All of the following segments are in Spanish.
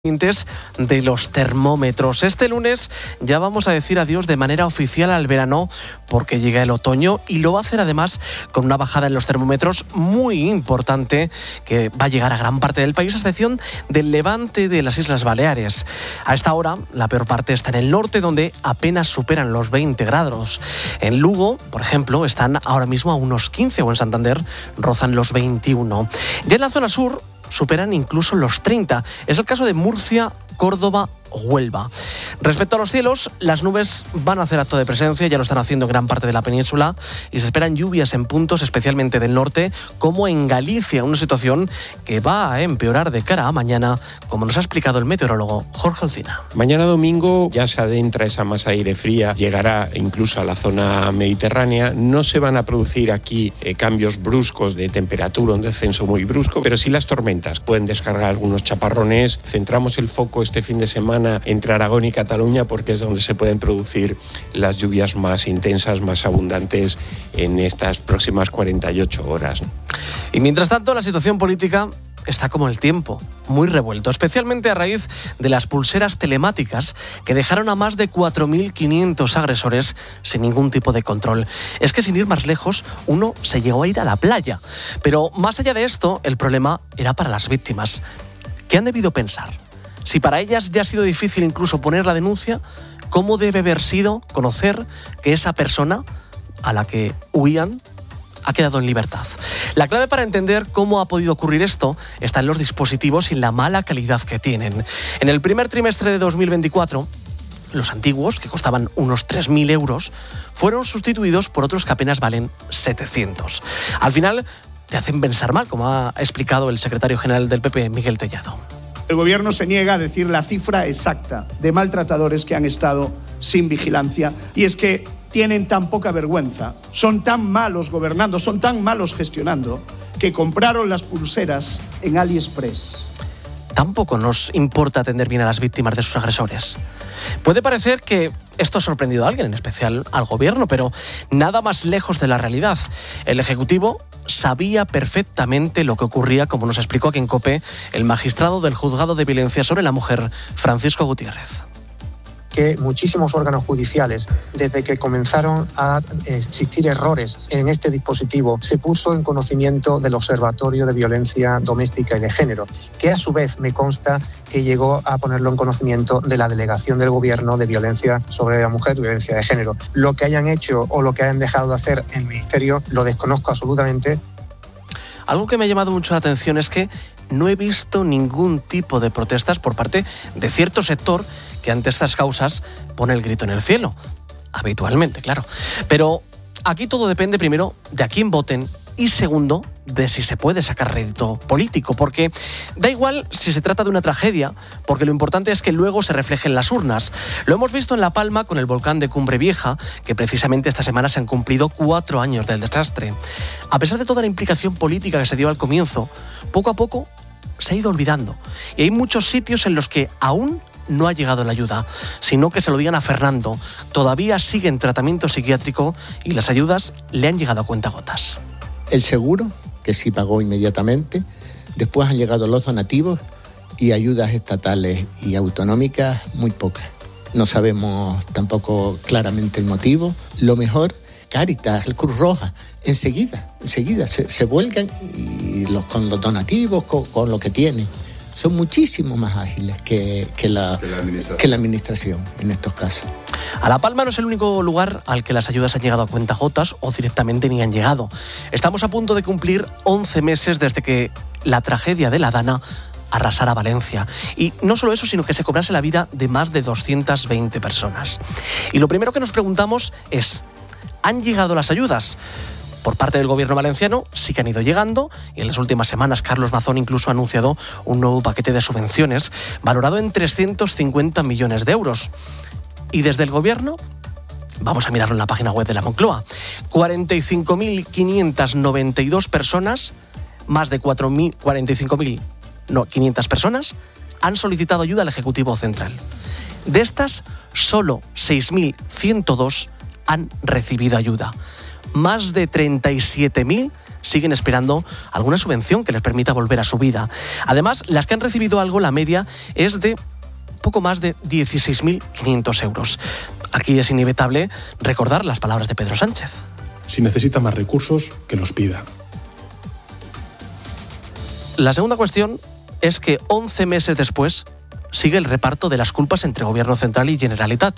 de los termómetros. Este lunes ya vamos a decir adiós de manera oficial al verano porque llega el otoño y lo va a hacer además con una bajada en los termómetros muy importante que va a llegar a gran parte del país, a excepción del levante de las Islas Baleares. A esta hora la peor parte está en el norte, donde apenas superan los 20 grados. En Lugo, por ejemplo, están ahora mismo a unos 15 o en Santander rozan los 21. Ya en la zona sur superan incluso los 30. Es el caso de Murcia, Córdoba o Huelva. Respecto a los cielos, las nubes van a hacer acto de presencia, ya lo están haciendo en gran parte de la península y se esperan lluvias en puntos especialmente del norte, como en Galicia, una situación que va a empeorar de cara a mañana, como nos ha explicado el meteorólogo Jorge Alsina. Mañana domingo ya se adentra esa masa de aire fría, llegará incluso a la zona mediterránea. No se van a producir aquí cambios bruscos de temperatura, un descenso muy brusco, pero sí las tormentas. Pueden descargar algunos chaparrones. Centramos el foco este fin de semana entre Aragón y Cataluña porque es donde se pueden producir las lluvias más intensas, más abundantes en estas próximas 48 horas. Y mientras tanto, la situación política está como el tiempo, muy revuelto, especialmente a raíz de las pulseras telemáticas que dejaron a más de 4.500 agresores sin ningún tipo de control. Es que sin ir más lejos, uno se llegó a ir a la playa. Pero más allá de esto, el problema era para las víctimas. ¿Qué han debido pensar? Si para ellas ya ha sido difícil incluso poner la denuncia, ¿cómo debe haber sido conocer que esa persona a la que huían ha quedado en libertad? La clave para entender cómo ha podido ocurrir esto está en los dispositivos y la mala calidad que tienen. En el primer trimestre de 2024, los antiguos, que costaban unos 3.000 euros, fueron sustituidos por otros que apenas valen 700. Al final, te hacen pensar mal, como ha explicado el secretario general del PP, Miguel Tellado. El gobierno se niega a decir la cifra exacta de maltratadores que han estado sin vigilancia, y es que tienen tan poca vergüenza, son tan malos gobernando, son tan malos gestionando, que compraron las pulseras en AliExpress. Tampoco nos importa atender bien a las víctimas de sus agresores. Puede parecer que esto ha sorprendido a alguien, en especial al gobierno, pero nada más lejos de la realidad. El Ejecutivo sabía perfectamente lo que ocurría, como nos explicó aquí en COPE el magistrado del Juzgado de Violencia sobre la Mujer, Francisco Gutiérrez. Que muchísimos órganos judiciales, desde que comenzaron a existir errores en este dispositivo, se puso en conocimiento del Observatorio de Violencia Doméstica y de Género, que a su vez me consta que llegó a ponerlo en conocimiento de la Delegación del Gobierno de Violencia sobre la Mujer y Violencia de Género. Lo que hayan hecho o lo que hayan dejado de hacer en el Ministerio lo desconozco absolutamente. Algo que me ha llamado mucho la atención es que no he visto ningún tipo de protestas por parte de cierto sector que ante estas causas pone el grito en el cielo. Habitualmente, claro. Pero aquí todo depende, primero, de a quién voten y, segundo, de si se puede sacar rédito político. Porque da igual si se trata de una tragedia, porque lo importante es que luego se refleje en las urnas. Lo hemos visto en La Palma con el volcán de Cumbre Vieja, que precisamente esta semana se han cumplido 4 años del desastre. A pesar de toda la implicación política que se dio al comienzo, poco a poco se ha ido olvidando. Y hay muchos sitios en los que aún no ha llegado la ayuda, sino que se lo digan a Fernando. Todavía sigue en tratamiento psiquiátrico y las ayudas le han llegado a cuentagotas. El seguro, que sí pagó inmediatamente, después han llegado los donativos y ayudas estatales y autonómicas muy pocas. No sabemos tampoco claramente el motivo. Lo mejor, Cáritas, el Cruz Roja, enseguida se vuelcan y con los donativos, con lo que tienen. Son muchísimo más ágiles que la administración en estos casos. A La Palma no es el único lugar al que las ayudas han llegado a cuentagotas o directamente ni han llegado. Estamos a punto de cumplir 11 meses desde que la tragedia de la Dana arrasara Valencia. Y no solo eso, sino que se cobrase la vida de más de 220 personas. Y lo primero que nos preguntamos es, ¿han llegado las ayudas? Por parte del gobierno valenciano sí que han ido llegando y en las últimas semanas Carlos Mazón incluso ha anunciado un nuevo paquete de subvenciones valorado en 350 millones de euros. Y desde el gobierno, vamos a mirarlo en la página web de la Moncloa, 45.592 personas, más de 45.500 personas han solicitado ayuda al Ejecutivo Central. De estas, solo 6.102 han recibido ayuda. Más de 37.000 siguen esperando alguna subvención que les permita volver a su vida. Además, las que han recibido algo, la media es de poco más de 16.500 euros. Aquí es inevitable recordar las palabras de Pedro Sánchez. Si necesita más recursos, que los pida. La segunda cuestión es que 11 meses después sigue el reparto de las culpas entre Gobierno Central y Generalitat.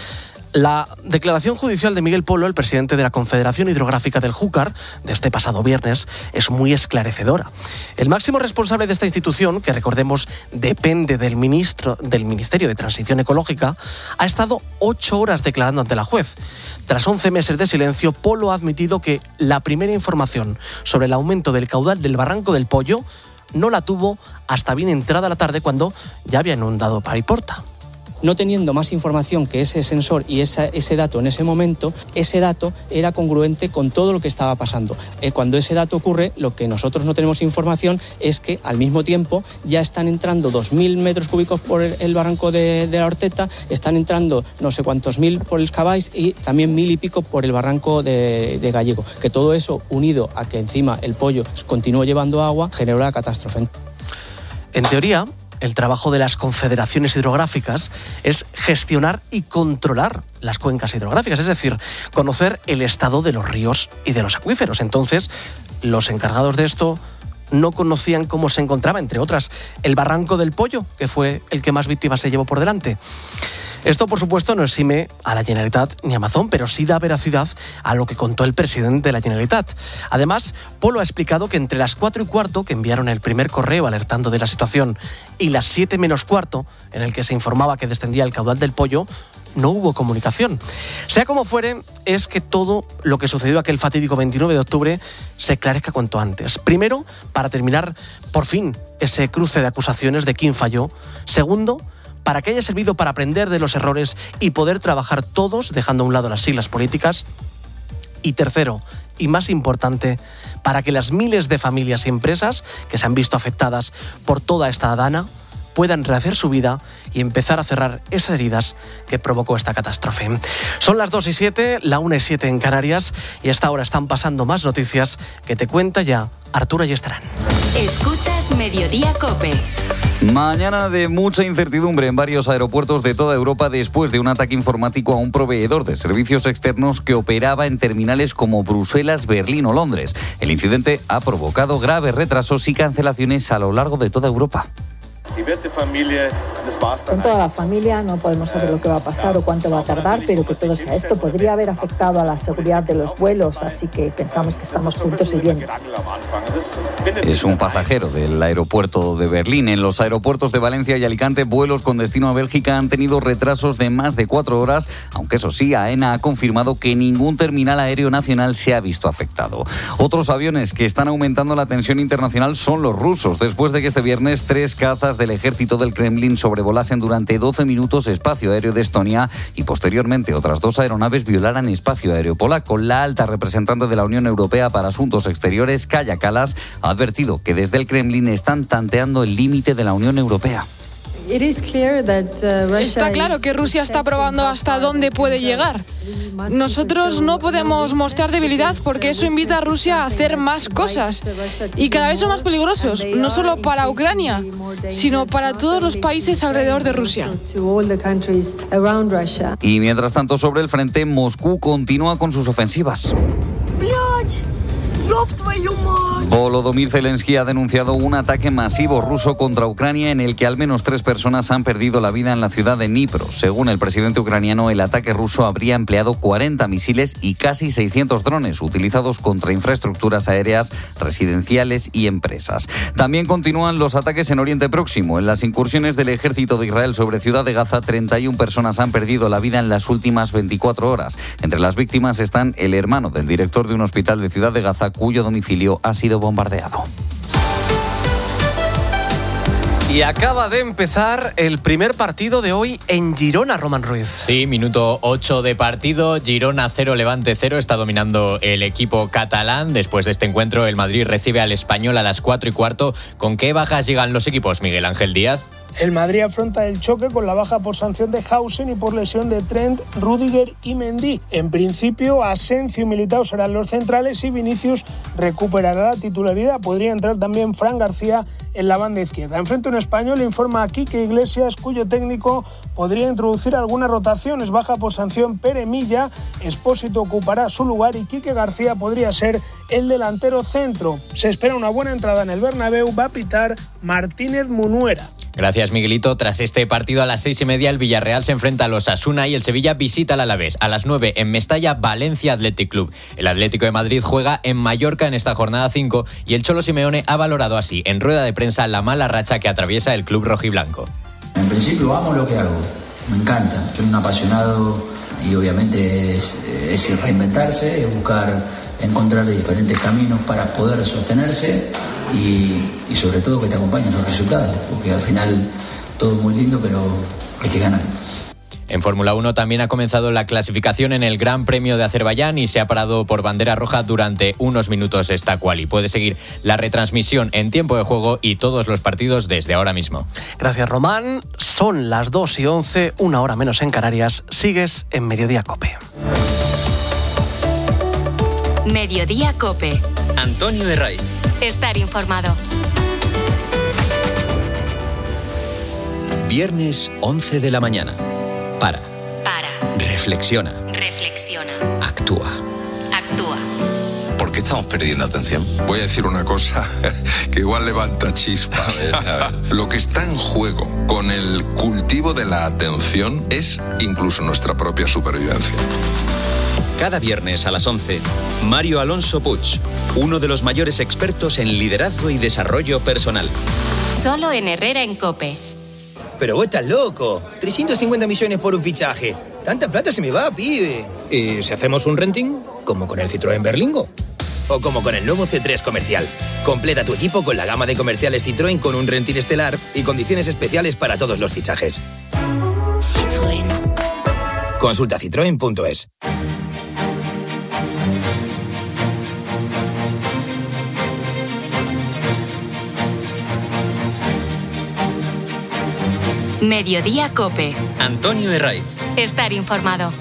La declaración judicial de Miguel Polo, el presidente de la Confederación Hidrográfica del Júcar, de este pasado viernes, es muy esclarecedora. El máximo responsable de esta institución, que recordemos depende del Ministerio de Transición Ecológica, ha estado 8 horas declarando ante la juez. Tras 11 meses de silencio, Polo ha admitido que la primera información sobre el aumento del caudal del Barranco del Pollo no la tuvo hasta bien entrada la tarde, cuando ya había inundado Paiporta. No teniendo más información que ese sensor y ese dato en ese momento, ese dato era congruente con todo lo que estaba pasando. Cuando ese dato ocurre, lo que nosotros no tenemos información es que al mismo tiempo ya están entrando 2.000 metros cúbicos por el barranco de la Horteta, están entrando no sé cuántos mil por el Cabáis y también 1.000 y pico por el barranco de Gallego. Que todo eso, unido a que encima el Pollo continúa llevando agua, generó la catástrofe. En teoría, el trabajo de las confederaciones hidrográficas es gestionar y controlar las cuencas hidrográficas, es decir, conocer el estado de los ríos y de los acuíferos. Entonces, los encargados de esto no conocían cómo se encontraba, entre otras, el Barranco del Pollo, que fue el que más víctimas se llevó por delante. Esto, por supuesto, no exime a la Generalitat ni a Amazon, pero sí da veracidad a lo que contó el presidente de la Generalitat. Además, Polo ha explicado que entre las 4:15, que enviaron el primer correo alertando de la situación, y las 7 menos cuarto, en el que se informaba que descendía el caudal del Pollo, no hubo comunicación. Sea como fuere, es que todo lo que sucedió aquel fatídico 29 de octubre se esclarezca cuanto antes. Primero, para terminar, por fin, ese cruce de acusaciones de quién falló. Segundo, para que haya servido para aprender de los errores y poder trabajar todos, dejando a un lado las siglas políticas. Y tercero, y más importante, para que las miles de familias y empresas que se han visto afectadas por toda esta dana puedan rehacer su vida y empezar a cerrar esas heridas que provocó esta catástrofe. Son las 2:07, la 1:07 en Canarias, y a esta hora están pasando más noticias que te cuenta ya Arturo Ayestarán. Escuchas Mediodía COPE. Mañana de mucha incertidumbre en varios aeropuertos de toda Europa después de un ataque informático a un proveedor de servicios externos que operaba en terminales como Bruselas, Berlín o Londres. El incidente ha provocado graves retrasos y cancelaciones a lo largo de toda Europa. Con toda la familia no podemos saber lo que va a pasar o cuánto va a tardar, pero que todo sea esto podría haber afectado a la seguridad de los vuelos, así que pensamos que estamos juntos y bien. Es un pasajero del aeropuerto de Berlín. En los aeropuertos de Valencia y Alicante, vuelos con destino a Bélgica han tenido retrasos de más de 4 horas, aunque eso sí, AENA ha confirmado que ningún terminal aéreo nacional se ha visto afectado. Otros aviones que están aumentando la tensión internacional son los rusos, después de que este viernes 3 cazas del ejército del Kremlin sobrevolasen durante 12 minutos espacio aéreo de Estonia y posteriormente otras 2 aeronaves violaran espacio aéreo polaco. La alta representante de la Unión Europea para Asuntos Exteriores, Kaja Kallas, ha advertido que desde el Kremlin están tanteando el límite de la Unión Europea. Está claro que Rusia está probando hasta dónde puede llegar. Nosotros no podemos mostrar debilidad porque eso invita a Rusia a hacer más cosas. Y cada vez son más peligrosos, no solo para Ucrania, sino para todos los países alrededor de Rusia. Y mientras tanto, sobre el frente, Moscú continúa con sus ofensivas. Volodymyr Zelensky ha denunciado un ataque masivo ruso contra Ucrania en el que al menos 3 personas han perdido la vida en la ciudad de Dnipro. Según el presidente ucraniano, el ataque ruso habría empleado 40 misiles y casi 600 drones utilizados contra infraestructuras aéreas, residenciales y empresas. También continúan los ataques en Oriente Próximo. En las incursiones del ejército de Israel sobre Ciudad de Gaza, 31 personas han perdido la vida en las últimas 24 horas. Entre las víctimas están el hermano del director de un hospital de Ciudad de Gaza, cuyo domicilio ha sido bombardeado. Y acaba de empezar el primer partido de hoy en Girona, Román Ruiz. Sí, minuto 8 de partido, Girona 0, Levante 0, está dominando el equipo catalán. Después de este encuentro, el Madrid recibe al Español a las 4:15. ¿Con qué bajas llegan los equipos, Miguel Ángel Díaz? El Madrid afronta el choque con la baja por sanción de Hausen y por lesión de Trent, Rüdiger y Mendy. En principio, Asensio y Militao serán los centrales y Vinicius recuperará la titularidad. Podría entrar también Fran García en la banda izquierda. Enfrente un español, informa a Quique Iglesias, cuyo técnico podría introducir algunas rotaciones. Baja por sanción Pere Milla, Expósito ocupará su lugar y Quique García podría ser el delantero centro. Se espera una buena entrada en el Bernabéu, va a pitar Martínez Munuera. Gracias, Miguelito. Tras este partido a las 6:30, el Villarreal se enfrenta a los Osasuna y el Sevilla visita al Alavés. A las 9 en Mestalla, Valencia Athletic Club. El Atlético de Madrid juega en Mallorca en esta jornada 5 y el Cholo Simeone ha valorado así en rueda de prensa la mala racha que atraviesa el club rojiblanco. En principio amo lo que hago, me encanta. Soy un apasionado y obviamente es reinventarse, es buscar encontrar diferentes caminos para poder sostenerse y sobre todo que te acompañen los resultados, porque al final todo es muy lindo, pero hay que ganar. En Fórmula 1 también ha comenzado la clasificación en el Gran Premio de Azerbaiyán y se ha parado por bandera roja durante unos minutos esta quali. Puede seguir la retransmisión en tiempo de juego y todos los partidos desde ahora mismo. Gracias, Román. Son las 2:11, 1 hora menos en Canarias. Sigues en Mediodía COPE. Mediodía COPE. Antonio Herraiz. Estar informado. Viernes 11 de la mañana. Para. Reflexiona. Actúa. ¿Por qué estamos perdiendo atención? Voy a decir una cosa que igual levanta chispas. A ver. Lo que está en juego con el cultivo de la atención es incluso nuestra propia supervivencia. Cada viernes a las 11, Mario Alonso Puig, uno de los mayores expertos en liderazgo y desarrollo personal. Solo en Herrera en COPE. Pero vos estás loco. 350 millones por un fichaje. Tanta plata se me va, pibe. ¿Y si hacemos un renting? Como con el Citroën Berlingo. O como con el nuevo C3 Comercial. Completa tu equipo con la gama de comerciales Citroën con un renting estelar y condiciones especiales para todos los fichajes. Citroën. Consulta citroen.es. Mediodía COPE. Antonio Herraiz. Estar informado.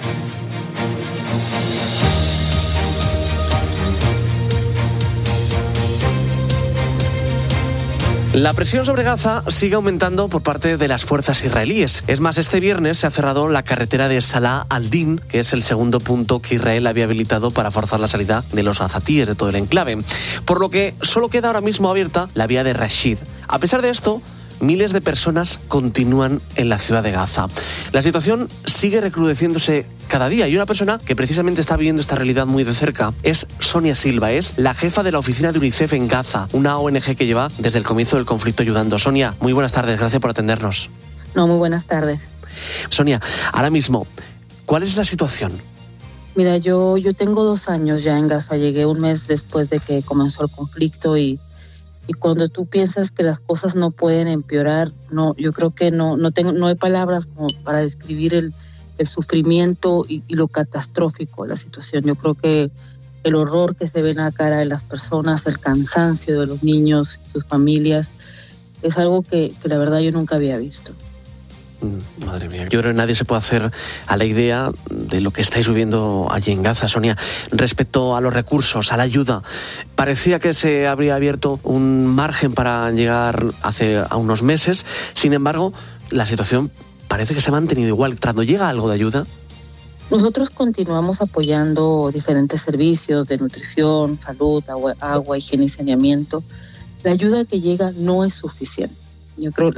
La presión sobre Gaza sigue aumentando por parte de las fuerzas israelíes. Es más, este viernes se ha cerrado la carretera de Salah al-Din, que es el segundo punto que Israel había habilitado para forzar la salida de los gazatíes de todo el enclave. Por lo que solo queda ahora mismo abierta la vía de Rashid. A pesar de esto, miles de personas continúan en la ciudad de Gaza. La situación sigue recrudeciéndose cada día y una persona que precisamente está viviendo esta realidad muy de cerca es Sonia Silva, es la jefa de la oficina de UNICEF en Gaza, una ONG que lleva desde el comienzo del conflicto ayudando. Sonia, muy buenas tardes, gracias por atendernos. No, muy buenas tardes. Sonia, ahora mismo, ¿cuál es la situación? Mira, yo tengo 2 años ya en Gaza, llegué un mes después de que comenzó el conflicto y cuando tú piensas que las cosas no pueden empeorar, no, yo creo que no hay palabras como para describir el sufrimiento y lo catastrófico de la situación. Yo creo que el horror que se ve en la cara de las personas, el cansancio de los niños, sus familias, es algo que la verdad yo nunca había visto. Madre mía, yo creo que nadie se puede hacer a la idea de lo que estáis viviendo allí en Gaza. Sonia, respecto a los recursos, a la ayuda, parecía que se habría abierto un margen para llegar a unos meses. Sin embargo, la situación parece que se ha mantenido igual. ¿Cuándo llega algo de ayuda? Nosotros continuamos apoyando diferentes servicios de nutrición, salud, agua, higiene y saneamiento. La ayuda que llega no es suficiente. Yo creo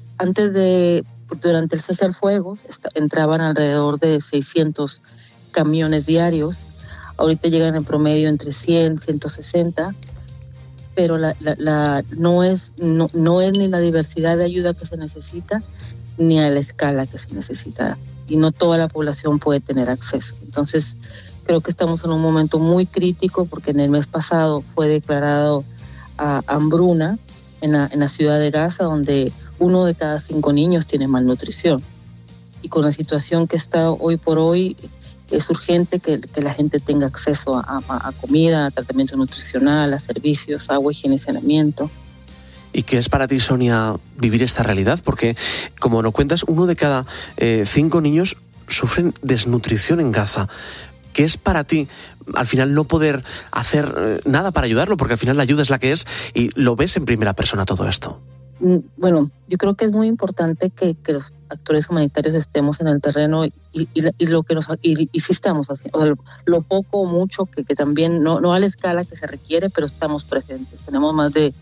durante el cese al fuego entraban alrededor de 600 camiones diarios. Ahorita llegan en promedio entre 100, 160, pero no es ni la diversidad de ayuda que se necesita, ni a la escala que se necesita. Y no toda la población puede tener acceso. Entonces, creo que estamos en un momento muy crítico porque en el mes pasado fue declarado hambruna en la ciudad de Gaza, donde 1 de cada 5 niños tiene malnutrición. Y con la situación que está hoy por hoy, es urgente que la gente tenga acceso a comida, a tratamiento nutricional, a servicios, agua, higiene y saneamiento. ¿Y qué es para ti, Sonia, vivir esta realidad? Porque, como nos cuentas, 1 de cada 5 niños sufren desnutrición en Gaza. ¿Qué es para ti, al final, no poder hacer nada para ayudarlo? Porque al final la ayuda es la que es y lo ves en primera persona todo esto. Bueno, yo creo que es muy importante que los actores humanitarios estemos en el terreno y lo que sí estamos haciendo, o sea, lo poco o mucho que también, no a la escala que se requiere, pero estamos presentes. Tenemos más de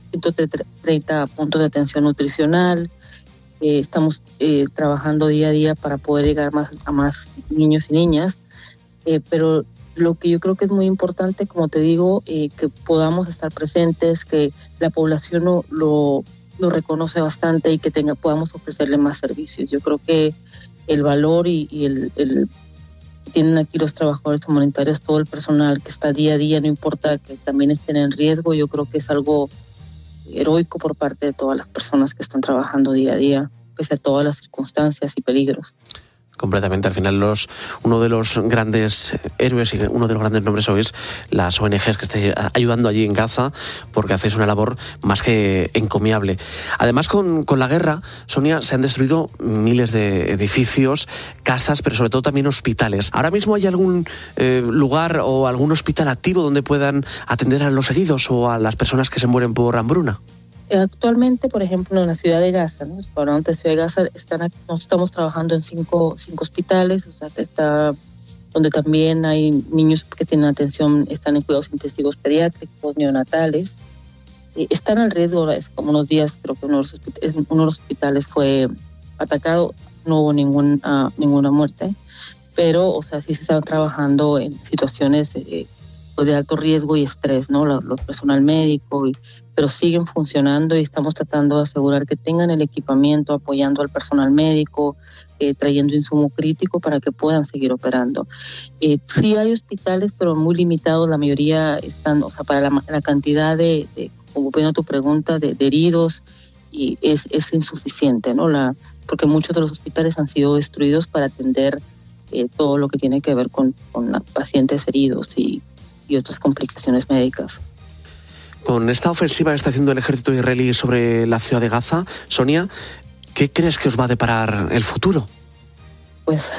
130 puntos de atención nutricional, estamos trabajando día a día para poder llegar a más niños y niñas, pero lo que yo creo que es muy importante, como te digo, que podamos estar presentes, que la población lo reconoce bastante y que podamos ofrecerle más servicios. Yo creo que el valor y tienen aquí los trabajadores humanitarios, todo el personal que está día a día, no importa que también estén en riesgo, yo creo que es algo heroico por parte de todas las personas que están trabajando día a día, pese a todas las circunstancias y peligros. Completamente. Al final, uno de los grandes héroes y uno de los grandes nombres hoy es las ONGs que están ayudando allí en Gaza, porque hacéis una labor más que encomiable. Además, con la guerra, Sonia, se han destruido miles de edificios, casas, pero sobre todo también hospitales. ¿Ahora mismo hay algún lugar o algún hospital activo donde puedan atender a los heridos o a las personas que se mueren por hambruna? Actualmente, por ejemplo, en la ciudad de Gaza, ¿no? Nosotros estamos trabajando en cinco hospitales, o sea, donde también hay niños que tienen atención, están en cuidados intensivos pediátricos, neonatales. Están al riesgo, es como unos días, creo que uno de los hospitales fue atacado, no hubo ninguna muerte, pero, o sea, sí se están trabajando en situaciones de alto riesgo y estrés, ¿no? Los personal médico, pero siguen funcionando y estamos tratando de asegurar que tengan el equipamiento, apoyando al personal médico, trayendo insumo crítico para que puedan seguir operando. Sí hay hospitales, pero muy limitados, la mayoría están, o sea, para la cantidad de como viendo tu pregunta, de heridos, y es insuficiente, ¿no? Porque muchos de los hospitales han sido destruidos para atender todo lo que tiene que ver con pacientes heridos y otras complicaciones médicas. Con esta ofensiva que está haciendo el ejército israelí sobre la ciudad de Gaza, Sonia, ¿qué crees que os va a deparar el futuro? Pues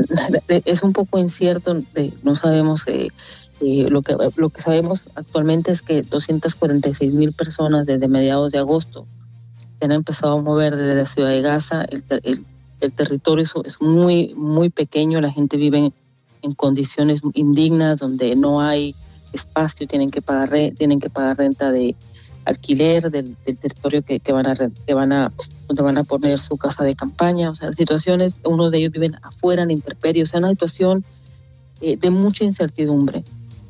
es un poco incierto, no sabemos. Lo que sabemos actualmente es que 246,000 personas desde mediados de agosto se han empezado a mover desde la ciudad de Gaza. El territorio es muy, muy pequeño, la gente vive en condiciones indignas donde no hay espacio, tienen que pagar renta de alquiler del territorio donde van a poner su casa de campaña, o sea, situaciones, uno de ellos viven afuera en intemperie, o sea, una situación de mucha incertidumbre,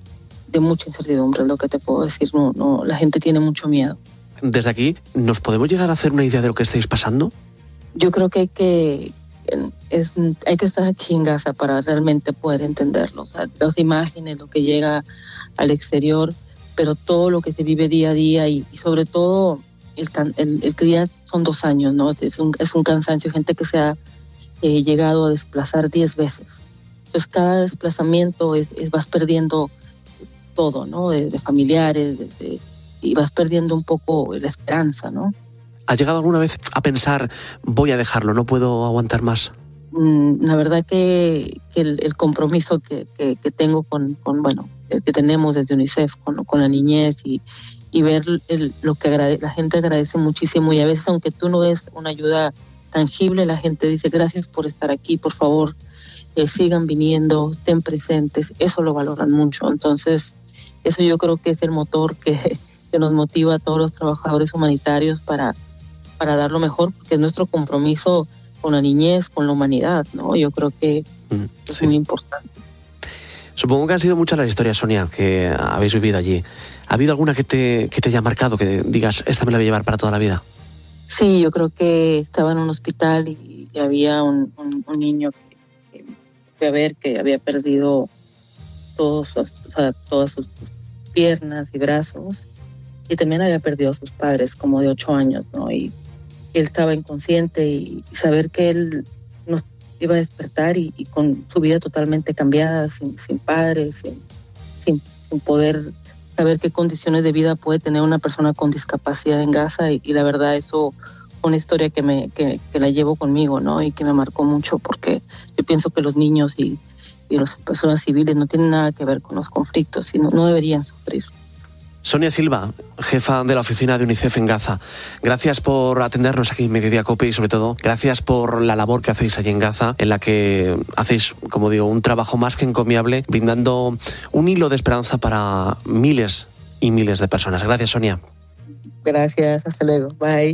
es lo que te puedo decir. No, la gente tiene mucho miedo. Desde aquí, ¿nos podemos llegar a hacer una idea de lo que estáis pasando? Yo creo que hay que estar aquí en Gaza para realmente poder entenderlo. O sea, las imágenes, lo que llega al exterior, pero todo lo que se vive día a día y sobre todo el que ya son 2 años, ¿no? Es un cansancio, gente que se ha llegado a desplazar 10 veces. Entonces cada desplazamiento vas perdiendo todo, ¿no? De familiares, y vas perdiendo un poco la esperanza, ¿no? ¿Has llegado alguna vez a pensar, voy a dejarlo, no puedo aguantar más? La verdad que el compromiso que tengo que tenemos desde UNICEF con la niñez y ver lo que la gente agradece muchísimo, y a veces aunque tú no des una ayuda tangible, la gente dice gracias por estar aquí, por favor sigan viniendo, estén presentes, eso lo valoran mucho. Entonces eso yo creo que es el motor que nos motiva a todos los trabajadores humanitarios para dar lo mejor, porque es nuestro compromiso con la niñez, con la humanidad, ¿no? Yo creo que es muy importante. Supongo que han sido muchas las historias, Sonia, que habéis vivido allí. ¿Ha habido alguna que te haya marcado, que digas, esta me la voy a llevar para toda la vida? Sí, yo creo que estaba en un hospital y había un niño que fue a ver que había perdido todas sus piernas y brazos, y también había perdido a sus padres como de 8 años, ¿no? Y él estaba inconsciente y saber que él nos iba a despertar y con su vida totalmente cambiada, sin padres, sin poder saber qué condiciones de vida puede tener una persona con discapacidad en Gaza y la verdad eso fue una historia que la llevo conmigo, ¿no? Y que me marcó mucho porque yo pienso que los niños y las personas civiles no tienen nada que ver con los conflictos y no deberían sufrir. Sonia Silva, jefa de la oficina de UNICEF en Gaza, gracias por atendernos aquí en Mediodía COPE y sobre todo gracias por la labor que hacéis allí en Gaza, en la que hacéis, como digo, un trabajo más que encomiable, brindando un hilo de esperanza para miles y miles de personas. Gracias, Sonia. Gracias, hasta luego, bye.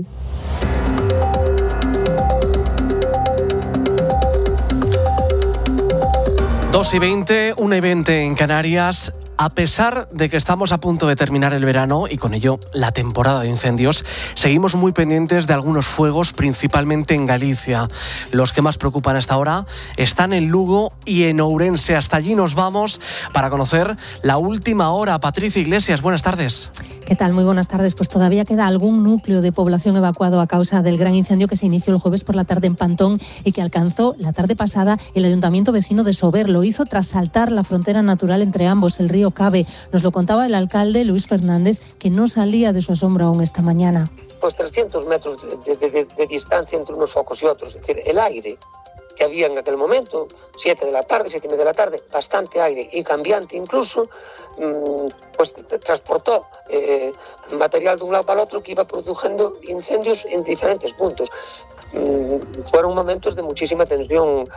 Dos y 20, 1:20 en Canarias. A pesar de que estamos a punto de terminar el verano y con ello la temporada de incendios, seguimos muy pendientes de algunos fuegos, principalmente en Galicia. Los que más preocupan hasta ahora están en Lugo y en Ourense. Hasta allí nos vamos para conocer la última hora. Patricia Iglesias, buenas tardes. ¿Qué tal? Muy buenas tardes. Pues todavía queda algún núcleo de población evacuado a causa del gran incendio que se inició el jueves por la tarde en Pantón y que alcanzó la tarde pasada el ayuntamiento vecino de Sober. Lo hizo tras saltar la frontera natural entre ambos, el río Cabe. Nos lo contaba el alcalde Luis Fernández, que no salía de su asombro aún esta mañana. Pues 300 metros de distancia entre unos focos y otros, es decir, el aire que había en aquel momento, 7 de la tarde, 7:30 de la tarde, bastante aire y cambiante incluso, pues transportó material de un lado para el otro que iba produciendo incendios en diferentes puntos. Fueron momentos de muchísima tensión.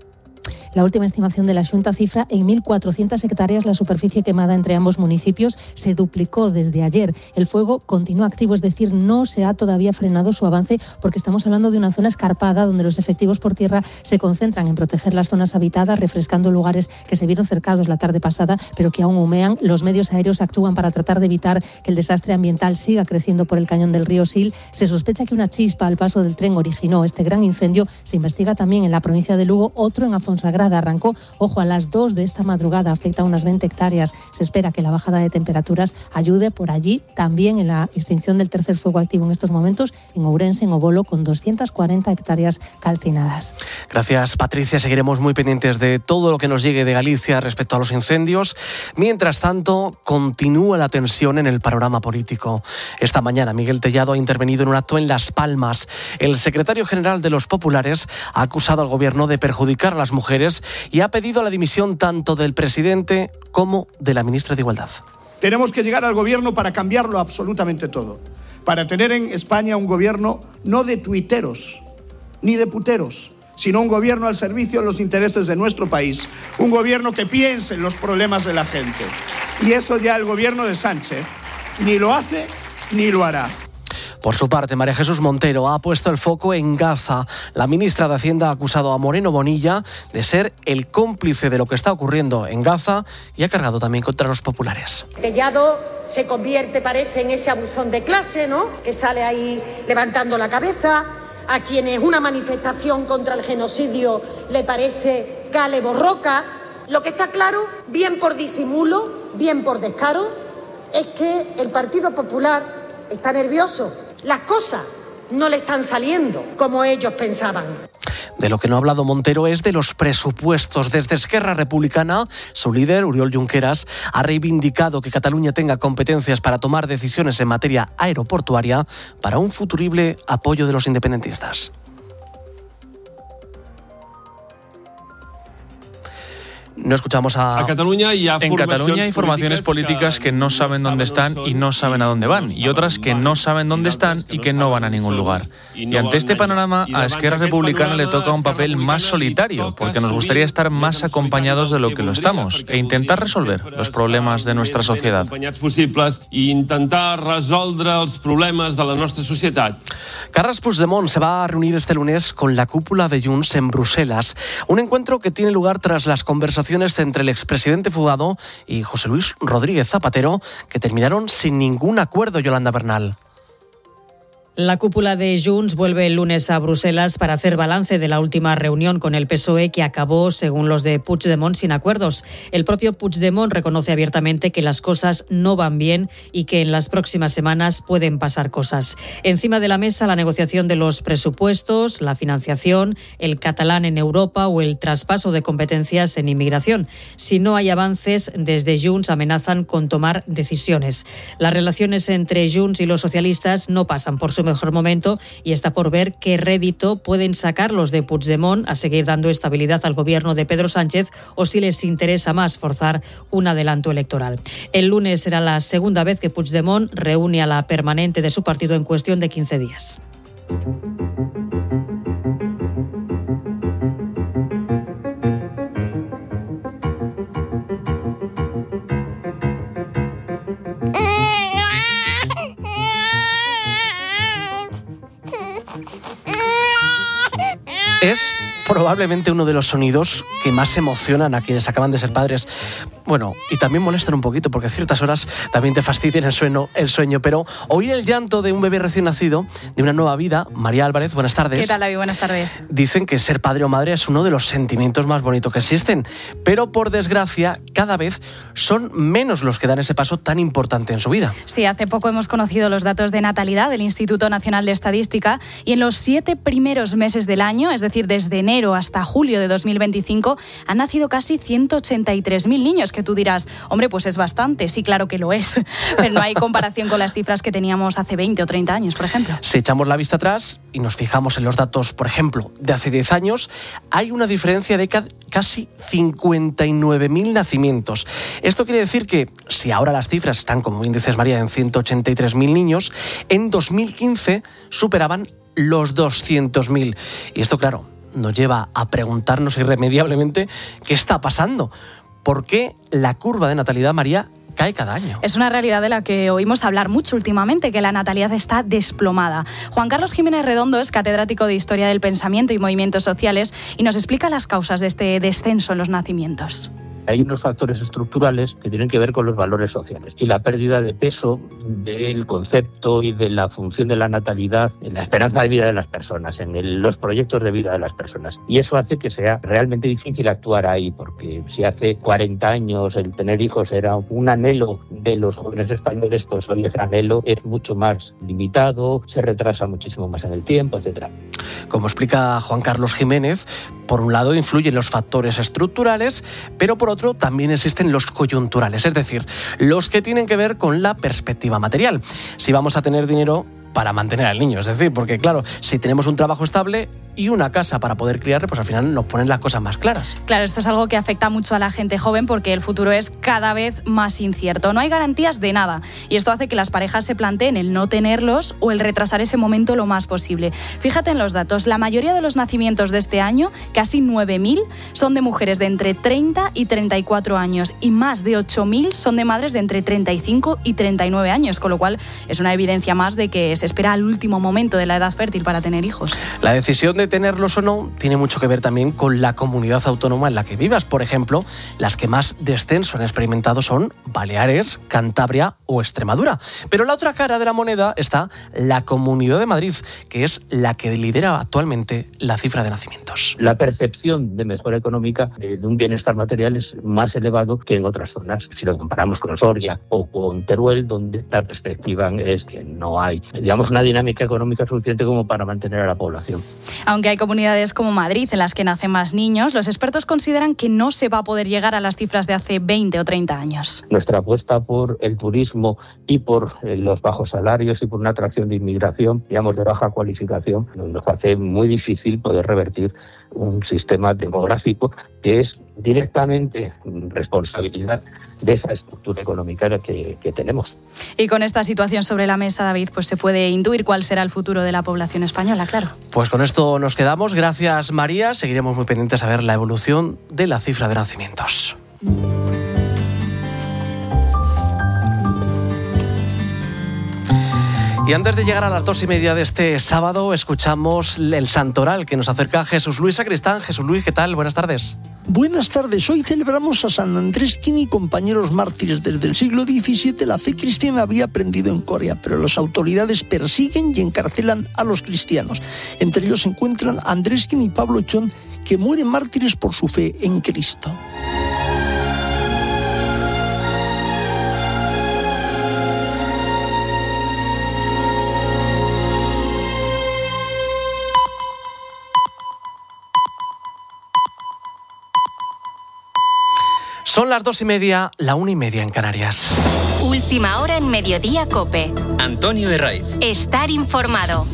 La última estimación de la Xunta cifra en 1.400 hectáreas la superficie quemada entre ambos municipios. Se duplicó desde ayer. El fuego continúa activo, es decir, no se ha todavía frenado su avance porque estamos hablando de una zona escarpada donde los efectivos por tierra se concentran en proteger las zonas habitadas, refrescando lugares que se vieron cercados la tarde pasada, pero que aún humean. Los medios aéreos actúan para tratar de evitar que el desastre ambiental siga creciendo por el cañón del río Sil. Se sospecha que una chispa al paso del tren originó este gran incendio. Se investiga también en la provincia de Lugo, otro en Afonsagrada. Arrancó, ojo, a las 2 de esta madrugada, afecta a unas 20 hectáreas. Se espera que la bajada de temperaturas ayude por allí, también en la extinción del tercer fuego activo en estos momentos, en Ourense, en Obolo, con 240 hectáreas calcinadas. Gracias, Patricia. Seguiremos muy pendientes de todo lo que nos llegue de Galicia respecto a los incendios. Mientras tanto, continúa la tensión en el panorama político. Esta mañana, Miguel Tellado ha intervenido en un acto en Las Palmas. El secretario general de los Populares ha acusado al gobierno de perjudicar a las mujeres y ha pedido la dimisión tanto del presidente como de la ministra de Igualdad. Tenemos que llegar al gobierno para cambiarlo absolutamente todo. Para tener en España un gobierno no de tuiteros ni de puteros, sino un gobierno al servicio de los intereses de nuestro país. Un gobierno que piense en los problemas de la gente. Y eso ya el gobierno de Sánchez ni lo hace ni lo hará. Por su parte, María Jesús Montero ha puesto el foco en Gaza. La ministra de Hacienda ha acusado a Moreno Bonilla de ser el cómplice de lo que está ocurriendo en Gaza y ha cargado también contra los populares. Tellado se convierte, parece, en ese abusón de clase, ¿no?, que sale ahí levantando la cabeza. A quienes una manifestación contra el genocidio le parece cale borroca. Lo que está claro, bien por disimulo, bien por descaro, es que el Partido Popular está nervioso. Las cosas no le están saliendo como ellos pensaban. De lo que no ha hablado Montero es de los presupuestos. Desde Esquerra Republicana, su líder, Oriol Junqueras, ha reivindicado que Cataluña tenga competencias para tomar decisiones en materia aeroportuaria para un futurible apoyo de los independentistas. No escuchamos a Cataluña y en Cataluña hay formaciones políticas que no saben dónde están y no saben a dónde van, y otras que no saben dónde están y que no van a ningún lugar. Y ante este panorama, a Esquerra Republicana le toca un papel más solitario, porque nos gustaría estar más acompañados de lo que lo estamos e intentar resolver los problemas de nuestra sociedad. Carles Puigdemont se va a reunir este lunes con la cúpula de Junts en Bruselas, un encuentro que tiene lugar tras las conversaciones entre el expresidente fugado y José Luis Rodríguez Zapatero, que terminaron sin ningún acuerdo, Yolanda Bernal. La cúpula de Junts vuelve el lunes a Bruselas para hacer balance de la última reunión con el PSOE que acabó, según los de Puigdemont, sin acuerdos. El propio Puigdemont reconoce abiertamente que las cosas no van bien y que en las próximas semanas pueden pasar cosas. Encima de la mesa, la negociación de los presupuestos, la financiación, el catalán en Europa o el traspaso de competencias en inmigración. Si no hay avances, desde Junts amenazan con tomar decisiones. Las relaciones entre Junts y los socialistas no pasan por su mejor momento y está por ver qué rédito pueden sacar los de Puigdemont a seguir dando estabilidad al gobierno de Pedro Sánchez o si les interesa más forzar un adelanto electoral. El lunes será la segunda vez que Puigdemont reúne a la permanente de su partido en cuestión de 15 días. Es probablemente uno de los sonidos que más emocionan a quienes acaban de ser padres. Bueno, y también molestan un poquito porque a ciertas horas también te fastidian el sueño, pero oír el llanto de un bebé recién nacido, de una nueva vida. María Álvarez, buenas tardes. ¿Qué tal, David? Buenas tardes. Dicen que ser padre o madre es uno de los sentimientos más bonitos que existen, pero por desgracia cada vez son menos los que dan ese paso tan importante en su vida. Sí, hace poco hemos conocido los datos de natalidad del Instituto Nacional de Estadística y en los 7 primeros meses del año, es decir, desde enero hasta julio de 2025, han nacido casi 183.000 niños, que tú dirás, hombre, pues es bastante. Sí, claro que lo es, pero no hay comparación con las cifras que teníamos hace 20 o 30 años, por ejemplo. Si echamos la vista atrás y nos fijamos en los datos, por ejemplo, de hace 10 años, hay una diferencia de casi 59.000 nacimientos. Esto quiere decir que si ahora las cifras están, como bien dices, María, en 183.000 niños, en 2015 superaban los 200.000. Y esto, claro, nos lleva a preguntarnos irremediablemente qué está pasando. ¿Por qué la curva de natalidad, María, cae cada año? Es una realidad de la que oímos hablar mucho últimamente, que la natalidad está desplomada. Juan Carlos Jiménez Redondo es catedrático de Historia del Pensamiento y Movimientos Sociales y nos explica las causas de este descenso en los nacimientos. Hay unos factores estructurales que tienen que ver con los valores sociales y la pérdida de peso del concepto y de la función de la natalidad en la esperanza de vida de las personas, en los proyectos de vida de las personas. Y eso hace que sea realmente difícil actuar ahí, porque si hace 40 años el tener hijos era un anhelo de los jóvenes españoles, pues hoy ese anhelo es mucho más limitado, se retrasa muchísimo más en el tiempo, etc. Como explica Juan Carlos Jiménez, por un lado influyen los factores estructurales, pero por otro también existen los coyunturales, es decir, los que tienen que ver con la perspectiva material. Si vamos a tener dinero para mantener al niño, es decir, porque claro, si tenemos un trabajo estable y una casa para poder criarle, pues al final nos ponen las cosas más claras. Claro, esto es algo que afecta mucho a la gente joven porque el futuro es cada vez más incierto. No hay garantías de nada y esto hace que las parejas se planteen el no tenerlos o el retrasar ese momento lo más posible. Fíjate en los datos, la mayoría de los nacimientos de este año, casi 9.000, son de mujeres de entre 30 y 34 años y más de 8.000 son de madres de entre 35 y 39 años, con lo cual es una evidencia más de que se espera al último momento de la edad fértil para tener hijos. La decisión de tenerlos o no tiene mucho que ver también con la comunidad autónoma en la que vivas. Por ejemplo, las que más descenso han experimentado son Baleares, Cantabria o Extremadura. Pero la otra cara de la moneda está la Comunidad de Madrid, que es la que lidera actualmente la cifra de nacimientos. La percepción de mejora económica de un bienestar material es más elevado que en otras zonas. Si lo comparamos con Soria o con Teruel, donde la perspectiva es que no hay, digamos, una dinámica económica suficiente como para mantener a la población. Aunque hay comunidades como Madrid en las que nacen más niños, los expertos consideran que no se va a poder llegar a las cifras de hace 20 o 30 años. Nuestra apuesta por el turismo y por los bajos salarios y por una atracción de inmigración, digamos, de baja cualificación, nos hace muy difícil poder revertir un sistema demográfico que es directamente responsabilidad de esa estructura económica que tenemos. Y con esta situación sobre la mesa, David, pues se puede intuir cuál será el futuro de la población española, claro. Pues con esto nos quedamos. Gracias, María. Seguiremos muy pendientes a ver la evolución de la cifra de nacimientos. Y Y antes de llegar a las 2:30 de este sábado, escuchamos el santoral que nos acerca Jesús Luis Sacristán. Jesús Luis, ¿qué tal? Buenas tardes. Buenas tardes. Hoy celebramos a San Andrés Kini y compañeros mártires. Desde el siglo XVII la fe cristiana había aprendido en Corea, pero las autoridades persiguen y encarcelan a los cristianos. Entre ellos se encuentran Andrés Kini y Pablo Chon, que mueren mártires por su fe en Cristo. Son las 2:30, la 1:30 en Canarias. Última hora en Mediodía COPE. Antonio Herraiz. Estar informado.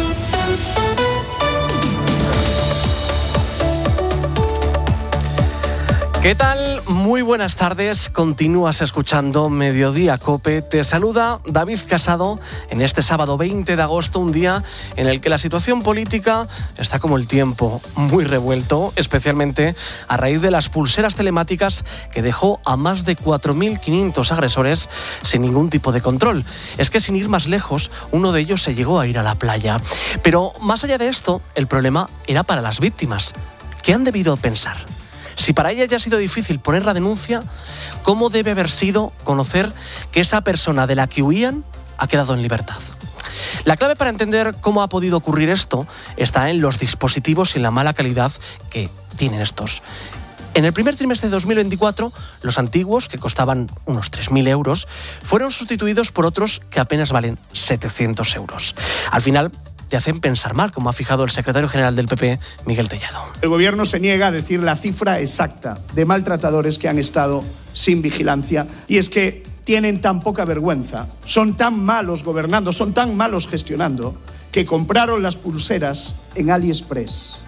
¿Qué tal? Muy buenas tardes. Continúas escuchando Mediodía COPE. Te saluda David Casado en este sábado 20 de agosto, un día en el que la situación política está como el tiempo, muy revuelto, especialmente a raíz de las pulseras telemáticas que dejó a más de 4.500 agresores sin ningún tipo de control. Es que sin ir más lejos, uno de ellos se llegó a ir a la playa. Pero más allá de esto, el problema era para las víctimas. ¿Qué han debido pensar? Si para ella ya ha sido difícil poner la denuncia, ¿cómo debe haber sido conocer que esa persona de la que huían ha quedado en libertad? La clave para entender cómo ha podido ocurrir esto está en los dispositivos y en la mala calidad que tienen estos. En el primer trimestre de 2024, los antiguos, que costaban unos 3.000 euros, fueron sustituidos por otros que apenas valen 700 euros. Al final, te hacen pensar mal, como ha fijado el secretario general del PP, Miguel Tellado. El gobierno se niega a decir la cifra exacta de maltratadores que han estado sin vigilancia, y es que tienen tan poca vergüenza, son tan malos gobernando, son tan malos gestionando, que compraron las pulseras en AliExpress.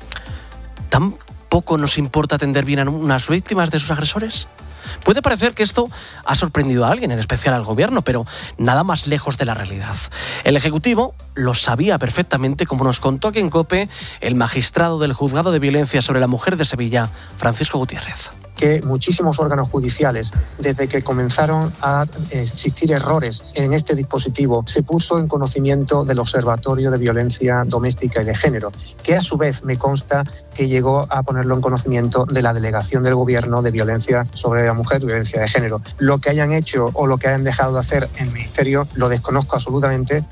¿Tan poco nos importa atender bien a unas víctimas de sus agresores? Puede parecer que esto ha sorprendido a alguien, en especial al gobierno, pero nada más lejos de la realidad. El Ejecutivo lo sabía perfectamente, como nos contó aquí en COPE el magistrado del Juzgado de Violencia sobre la Mujer de Sevilla, Francisco Gutiérrez. Que muchísimos órganos judiciales, desde que comenzaron a existir errores en este dispositivo, se puso en conocimiento del Observatorio de Violencia Doméstica y de Género, que a su vez me consta que llegó a ponerlo en conocimiento de la Delegación del Gobierno de Violencia sobre la Mujer y Violencia de Género. Lo que hayan hecho o lo que hayan dejado de hacer en el Ministerio lo desconozco absolutamente.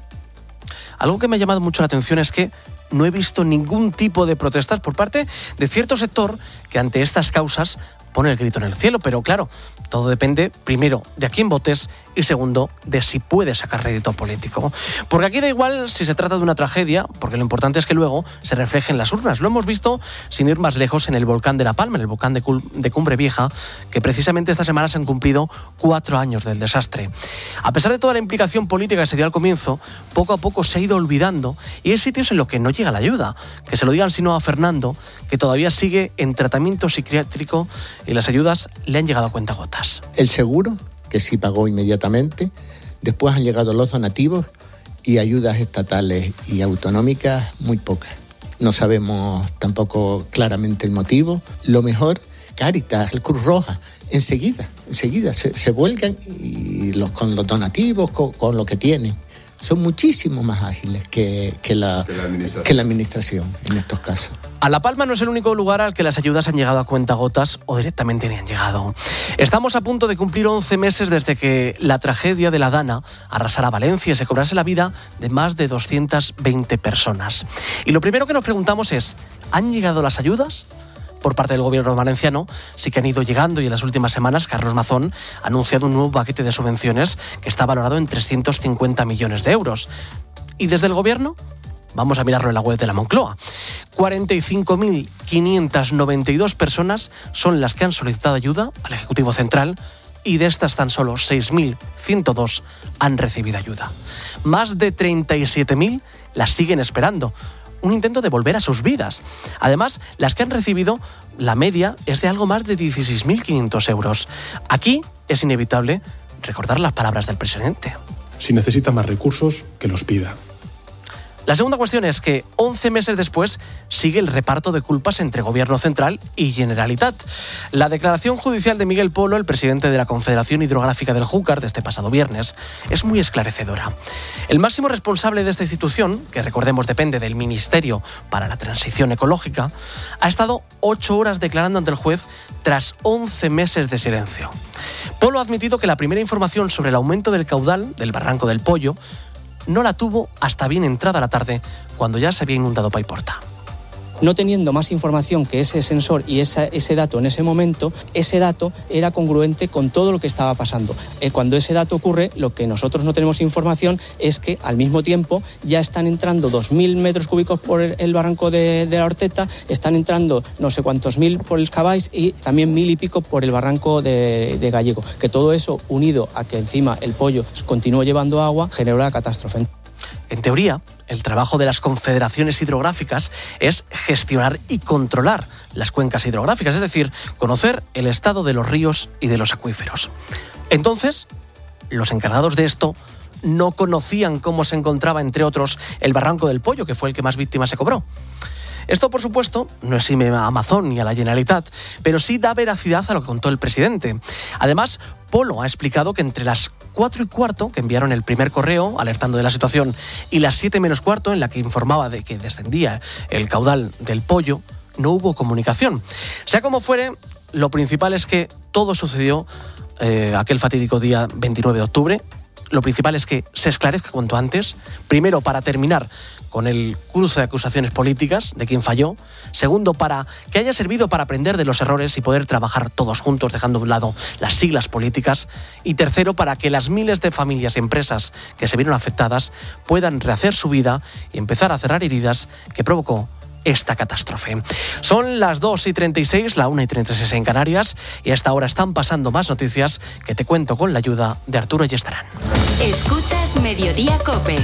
Algo que me ha llamado mucho la atención es que no he visto ningún tipo de protestas por parte de cierto sector que ante estas causas pone el grito en el cielo, pero claro, todo depende, primero, de a quién votes y segundo, de si puedes sacar rédito político. Porque aquí da igual si se trata de una tragedia, porque lo importante es que luego se refleje en las urnas. Lo hemos visto, sin ir más lejos, en el volcán de La Palma, en el volcán de Cumbre Vieja, que precisamente esta semana se han cumplido 4 años del desastre. A pesar de toda la implicación política que se dio al comienzo, poco a poco se ha ido olvidando y hay sitios en los que no llega la ayuda. Que se lo digan sino a Fernando, que todavía sigue en tratamiento psiquiátrico y las ayudas le han llegado a cuentagotas. El seguro, que sí pagó inmediatamente, después han llegado los donativos y ayudas estatales y autonómicas muy pocas. No sabemos tampoco claramente el motivo. Lo mejor, Cáritas, el Cruz Roja, enseguida se vuelcan y con los donativos, con lo que tienen. Son muchísimo más ágiles que la administración en estos casos. A La Palma no es el único lugar al que las ayudas han llegado a cuentagotas o directamente ni han llegado. Estamos a punto de cumplir 11 meses desde que la tragedia de la Dana arrasara Valencia y se cobrase la vida de más de 220 personas. Y lo primero que nos preguntamos es, ¿han llegado las ayudas? Por parte del gobierno valenciano sí que han ido llegando y en las últimas semanas Carlos Mazón ha anunciado un nuevo paquete de subvenciones que está valorado en 350 millones de euros. ¿Y desde el gobierno? Vamos a mirarlo en la web de la Moncloa. 45.592 personas son las que han solicitado ayuda al Ejecutivo Central y de estas tan solo 6.102 han recibido ayuda. Más de 37.000 las siguen esperando. Un intento de volver a sus vidas. Además, las que han recibido, la media es de algo más de 16.500 euros. Aquí es inevitable recordar las palabras del presidente. Si necesita más recursos, que los pida. La segunda cuestión es que 11 meses después sigue el reparto de culpas entre Gobierno Central y Generalitat. La declaración judicial de Miguel Polo, el presidente de la Confederación Hidrográfica del Júcar, de este pasado viernes, es muy esclarecedora. El máximo responsable de esta institución, que recordemos depende del Ministerio para la Transición Ecológica, ha estado 8 horas declarando ante el juez tras 11 meses de silencio. Polo ha admitido que la primera información sobre el aumento del caudal del Barranco del Pollo no la tuvo hasta bien entrada la tarde, cuando ya se había inundado Paiporta. No teniendo más información que ese sensor y ese dato en ese momento, ese dato era congruente con todo lo que estaba pasando. Cuando ese dato ocurre, lo que nosotros no tenemos información es que al mismo tiempo ya están entrando 2.000 metros cúbicos por el barranco de la Horteta, están entrando no sé cuántos mil por el Cabáis y también 1.000 y pico por el barranco de Gallego. Que todo eso, unido a que encima el Pollo continúa llevando agua, generó la catástrofe. En teoría, el trabajo de las confederaciones hidrográficas es gestionar y controlar las cuencas hidrográficas, es decir, conocer el estado de los ríos y de los acuíferos. Entonces, los encargados de esto no conocían cómo se encontraba, entre otros, el Barranco del Pollo, que fue el que más víctimas se cobró. Esto, por supuesto, no exime a Amazon ni a la Generalitat, pero sí da veracidad a lo que contó el presidente. Además, Polo ha explicado que entre las 4:15, que enviaron el primer correo alertando de la situación, y las 7:15, en la que informaba de que descendía el caudal del Pollo, no hubo comunicación. Sea como fuere, lo principal es que todo sucedió aquel fatídico día 29 de octubre. Lo principal es que se esclarezca cuanto antes, primero para terminar con el cruce de acusaciones políticas de quien falló, segundo para que haya servido para aprender de los errores y poder trabajar todos juntos dejando a un lado las siglas políticas, y tercero para que las miles de familias y empresas que se vieron afectadas puedan rehacer su vida y empezar a cerrar heridas que provocó esta catástrofe. Son las 2:36, la 1:36 en Canarias, y a esta hora están pasando más noticias que te cuento con la ayuda de Arturo Yestarán. Escuchas Mediodía COPE.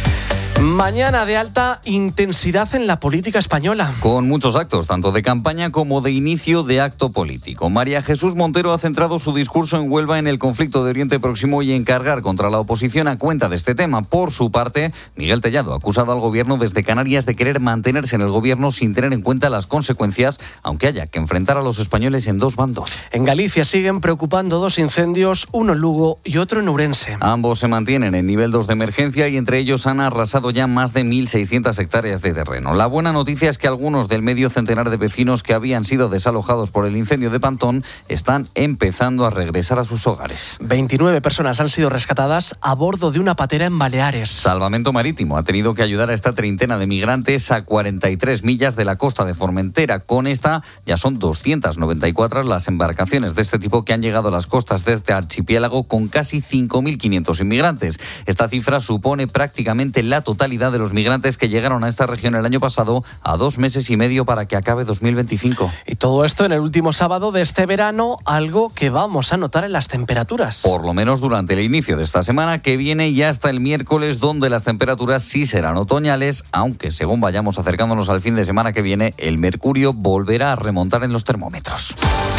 Mañana de alta intensidad en la política española. Con muchos actos, tanto de campaña como de inicio de acto político. María Jesús Montero ha centrado su discurso en Huelva en el conflicto de Oriente Próximo y en cargar contra la oposición a cuenta de este tema. Por su parte, Miguel Tellado ha acusado al gobierno desde Canarias de querer mantenerse en el gobierno sin tener en cuenta las consecuencias, aunque haya que enfrentar a los españoles en dos bandos. En Galicia siguen preocupando 2 incendios, uno en Lugo y otro en Ourense. Ambos se mantienen en nivel 2 de emergencia y entre ellos han arrasado ya más de 1.600 hectáreas de terreno. La buena noticia es que algunos del medio centenar de vecinos que habían sido desalojados por el incendio de Pantón están empezando a regresar a sus hogares. 29 personas han sido rescatadas a bordo de una patera en Baleares. Salvamento Marítimo ha tenido que ayudar a esta treintena de migrantes a 43 millas de la costa de Formentera. Con esta ya son 294 las embarcaciones de este tipo que han llegado a las costas de este archipiélago con casi 5.500 inmigrantes. Esta cifra supone prácticamente la totalidad de los migrantes que llegaron a esta región el año pasado, a 2 meses y medio para que acabe 2025. Y todo esto en el último sábado de este verano, algo que vamos a notar en las temperaturas. Por lo menos durante el inicio de esta semana que viene y hasta el miércoles, donde las temperaturas sí serán otoñales, aunque según vayamos acercándonos al fin de semana que viene, el mercurio volverá a remontar en los termómetros.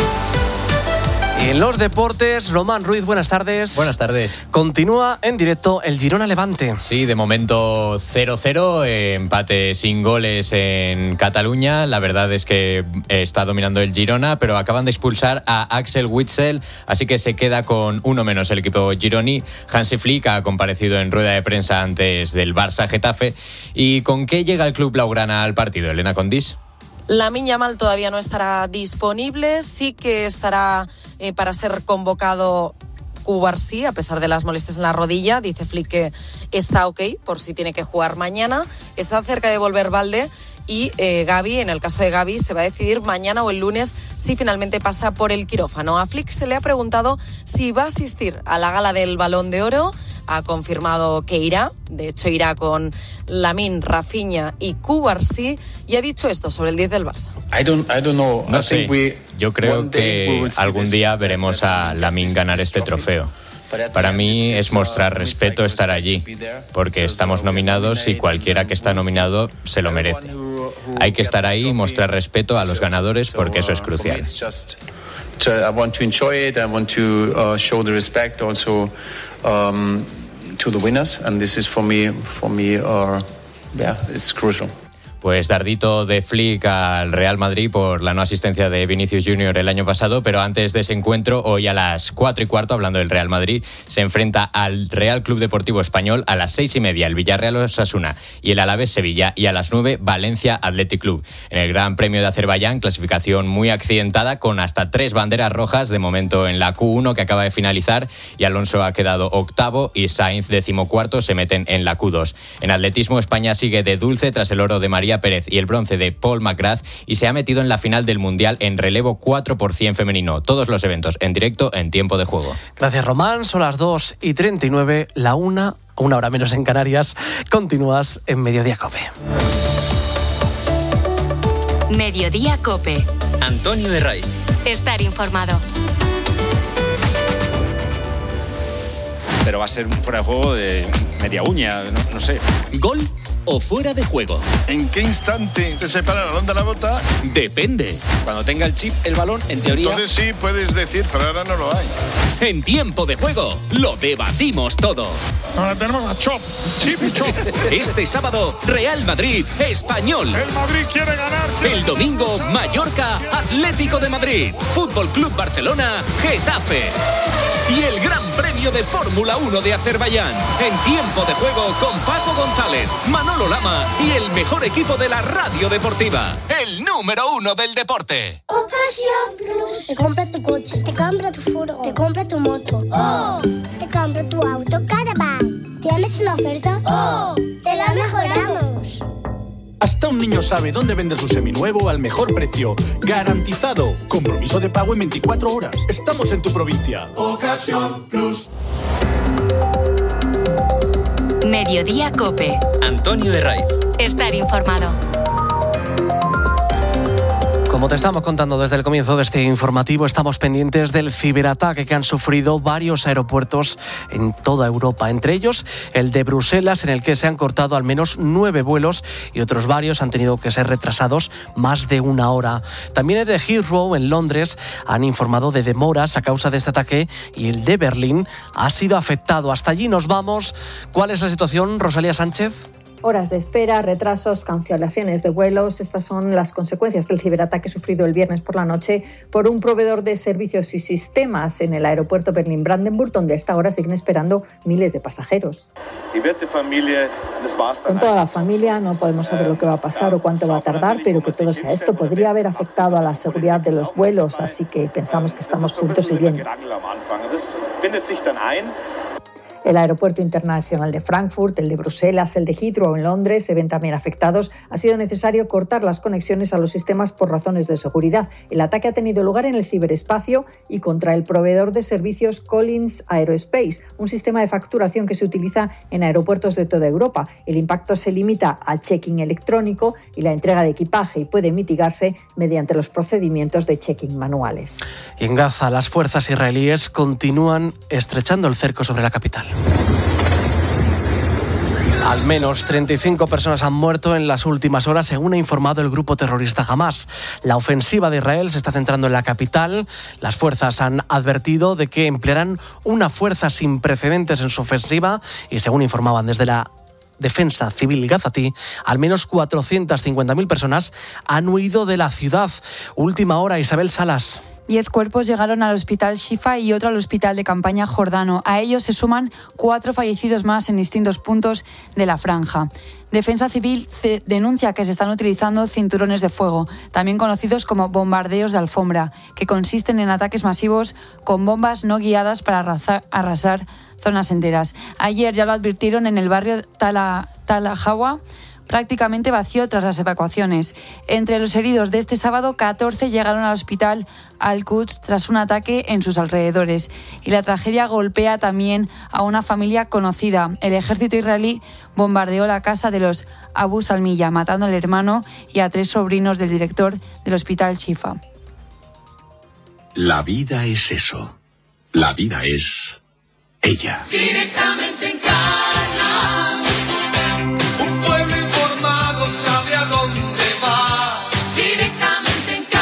Y en los deportes, Román Ruiz, buenas tardes. Buenas tardes. Continúa en directo el Girona Levante. Sí, de momento 0-0, empate sin goles en Cataluña. La verdad es que está dominando el Girona, pero acaban de expulsar a Axel Witsel, así que se queda con uno menos el equipo gironí. Hansi Flick ha comparecido en rueda de prensa antes del Barça Getafe. ¿Y con qué llega el club blaugrana al partido, Elena Condis? Lamine Yamal todavía no estará disponible, sí que estará para ser convocado Cubarsí, a pesar de las molestias en la rodilla. Dice Flick que está ok por si tiene que jugar mañana. Está cerca de volver Balde y Gavi, en el caso de Gavi, se va a decidir mañana o el lunes si finalmente pasa por el quirófano. A Flick se le ha preguntado si va a asistir a la gala del Balón de Oro. Ha confirmado que irá, de hecho irá con Lamine, Rafinha y Cubarsí, y ha dicho esto sobre el 10 del Barça. No sé, yo creo que algún día veremos a Lamine ganar este trofeo. Para mí es mostrar respeto estar allí, porque estamos nominados y cualquiera que está nominado se lo merece. Hay que estar ahí y mostrar respeto a los ganadores porque eso es crucial. I want to enjoy it. I want to show the respect also to the winners, and this is for me it's crucial. Pues dardito de Flick al Real Madrid por la no asistencia de Vinicius Junior el año pasado, pero antes de ese encuentro, hoy a las 4:15, hablando del Real Madrid, se enfrenta al Real Club Deportivo Español, a las 6:30 el Villarreal Osasuna y el Alavés Sevilla, y a las 9 Valencia Athletic Club. En el Gran Premio de Azerbaiyán, clasificación muy accidentada con hasta 3 banderas rojas de momento en la Q1 que acaba de finalizar, y Alonso ha quedado octavo y Sainz 14º, se meten en la Q2. En atletismo, España sigue de dulce tras el oro de María Pérez y el bronce de Paul McGrath, y se ha metido en la final del Mundial en relevo 4x100 femenino. Todos los eventos en directo en Tiempo de Juego. Gracias, Román. Son las 2:39, la 1, una hora menos en Canarias. Continúas en Mediodía COPE. Mediodía COPE. Antonio Herraiz. Estar informado. Pero va a ser un fuera de juego de media uña, no sé. ¿Gol o fuera de juego? ¿En qué instante se separa el balón de la bota? Depende. Cuando tenga el chip, el balón, en teoría... Entonces sí, puedes decir, pero ahora no lo hay. En Tiempo de Juego, lo debatimos todo. Ahora tenemos a Chop, Chip y Chop. Este sábado, Real Madrid, Español. El Madrid quiere ganar. El domingo, Mallorca, Atlético de Madrid. Fútbol Club Barcelona, Getafe. Y el Gran Premio de Fórmula 1 de Azerbaiyán. En Tiempo de Juego con Paco González, Manolo Lama y el mejor equipo de la radio deportiva. El número 1 del deporte. Ocasión Plus. Te compra tu coche, te compra tu furgo, te compra tu moto. Te compra tu auto Caravan. ¿Tienes una oferta? Te la mejoramos. Hasta un niño sabe dónde vender su seminuevo al mejor precio. Garantizado. Compromiso de pago en 24 horas. Estamos en tu provincia. Ocasión Plus. Mediodía COPE. Antonio Herraiz. Estar informado. Como te estamos contando desde el comienzo de este informativo, estamos pendientes del ciberataque que han sufrido varios aeropuertos en toda Europa, entre ellos el de Bruselas, en el que se han cortado al menos 9 vuelos y otros varios han tenido que ser retrasados más de una hora. También el de Heathrow, en Londres, han informado de demoras a causa de este ataque, y el de Berlín ha sido afectado. Hasta allí nos vamos. ¿Cuál es la situación, Rosalía Sánchez? Horas de espera, retrasos, cancelaciones de vuelos. Estas son las consecuencias del ciberataque sufrido el viernes por la noche por un proveedor de servicios y sistemas en el aeropuerto Berlín-Brandenburg, donde hasta ahora siguen esperando miles de pasajeros. Con toda la familia no podemos saber lo que va a pasar o cuánto va a tardar, pero que todo sea esto podría haber afectado a la seguridad de los vuelos, así que pensamos que estamos juntos y bien. El aeropuerto internacional de Frankfurt, el de Bruselas, el de Heathrow en Londres se ven también afectados. Ha sido necesario cortar las conexiones a los sistemas por razones de seguridad. El ataque ha tenido lugar en el ciberespacio y contra el proveedor de servicios Collins Aerospace, un sistema de facturación que se utiliza en aeropuertos de toda Europa. El impacto se limita al check-in electrónico y la entrega de equipaje, y puede mitigarse mediante los procedimientos de check-in manuales. Y en Gaza, las fuerzas israelíes continúan estrechando el cerco sobre la capital. Al menos 35 personas han muerto en las últimas horas, según ha informado el grupo terrorista Hamás. La ofensiva de Israel se está centrando en la capital. Las fuerzas han advertido de que emplearán una fuerza sin precedentes en su ofensiva, y según informaban desde la Defensa Civil gazatí, al menos 450.000 personas han huido de la ciudad. Última hora, Isabel Salas. 10 cuerpos llegaron al hospital Shifa y otro al hospital de campaña Jordano. A ellos se suman 4 fallecidos más en distintos puntos de la franja. Defensa Civil denuncia que se están utilizando cinturones de fuego, también conocidos como bombardeos de alfombra, que consisten en ataques masivos con bombas no guiadas para arrasar zonas enteras. Ayer ya lo advirtieron en el barrio Talahawa, prácticamente vacío tras las evacuaciones. Entre los heridos de este sábado, 14 llegaron al hospital Al-Quds tras un ataque en sus alrededores. Y la tragedia golpea también a una familia conocida. El ejército israelí bombardeó la casa de los Abu Salmiya, matando al hermano y a 3 sobrinos del director del hospital Shifa. La vida es eso. La vida es ella. Directamente en Cana. Un pueblo informado sabe a dónde va. Directamente en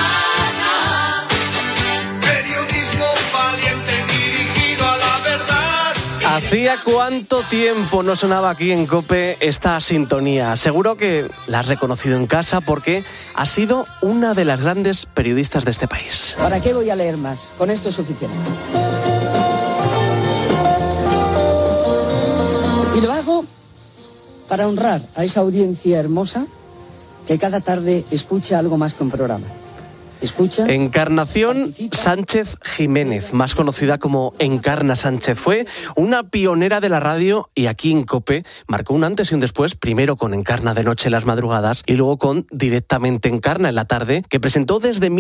Cana. Periodismo valiente dirigido a la verdad. Hacía cuánto tiempo no sonaba aquí en COPE esta sintonía. Seguro que la has reconocido en casa porque ha sido una de las grandes periodistas de este país. ¿Para qué voy a leer más? Con esto es suficiente. Y lo hago para honrar a esa audiencia hermosa que cada tarde escucha algo más que un programa. Escucha. Encarnación Sánchez Jiménez, más conocida como Encarna Sánchez, fue una pionera de la radio y aquí en COPE marcó un antes y un después, primero con Encarna de noche en las madrugadas y luego con Directamente Encarna en la tarde, que presentó desde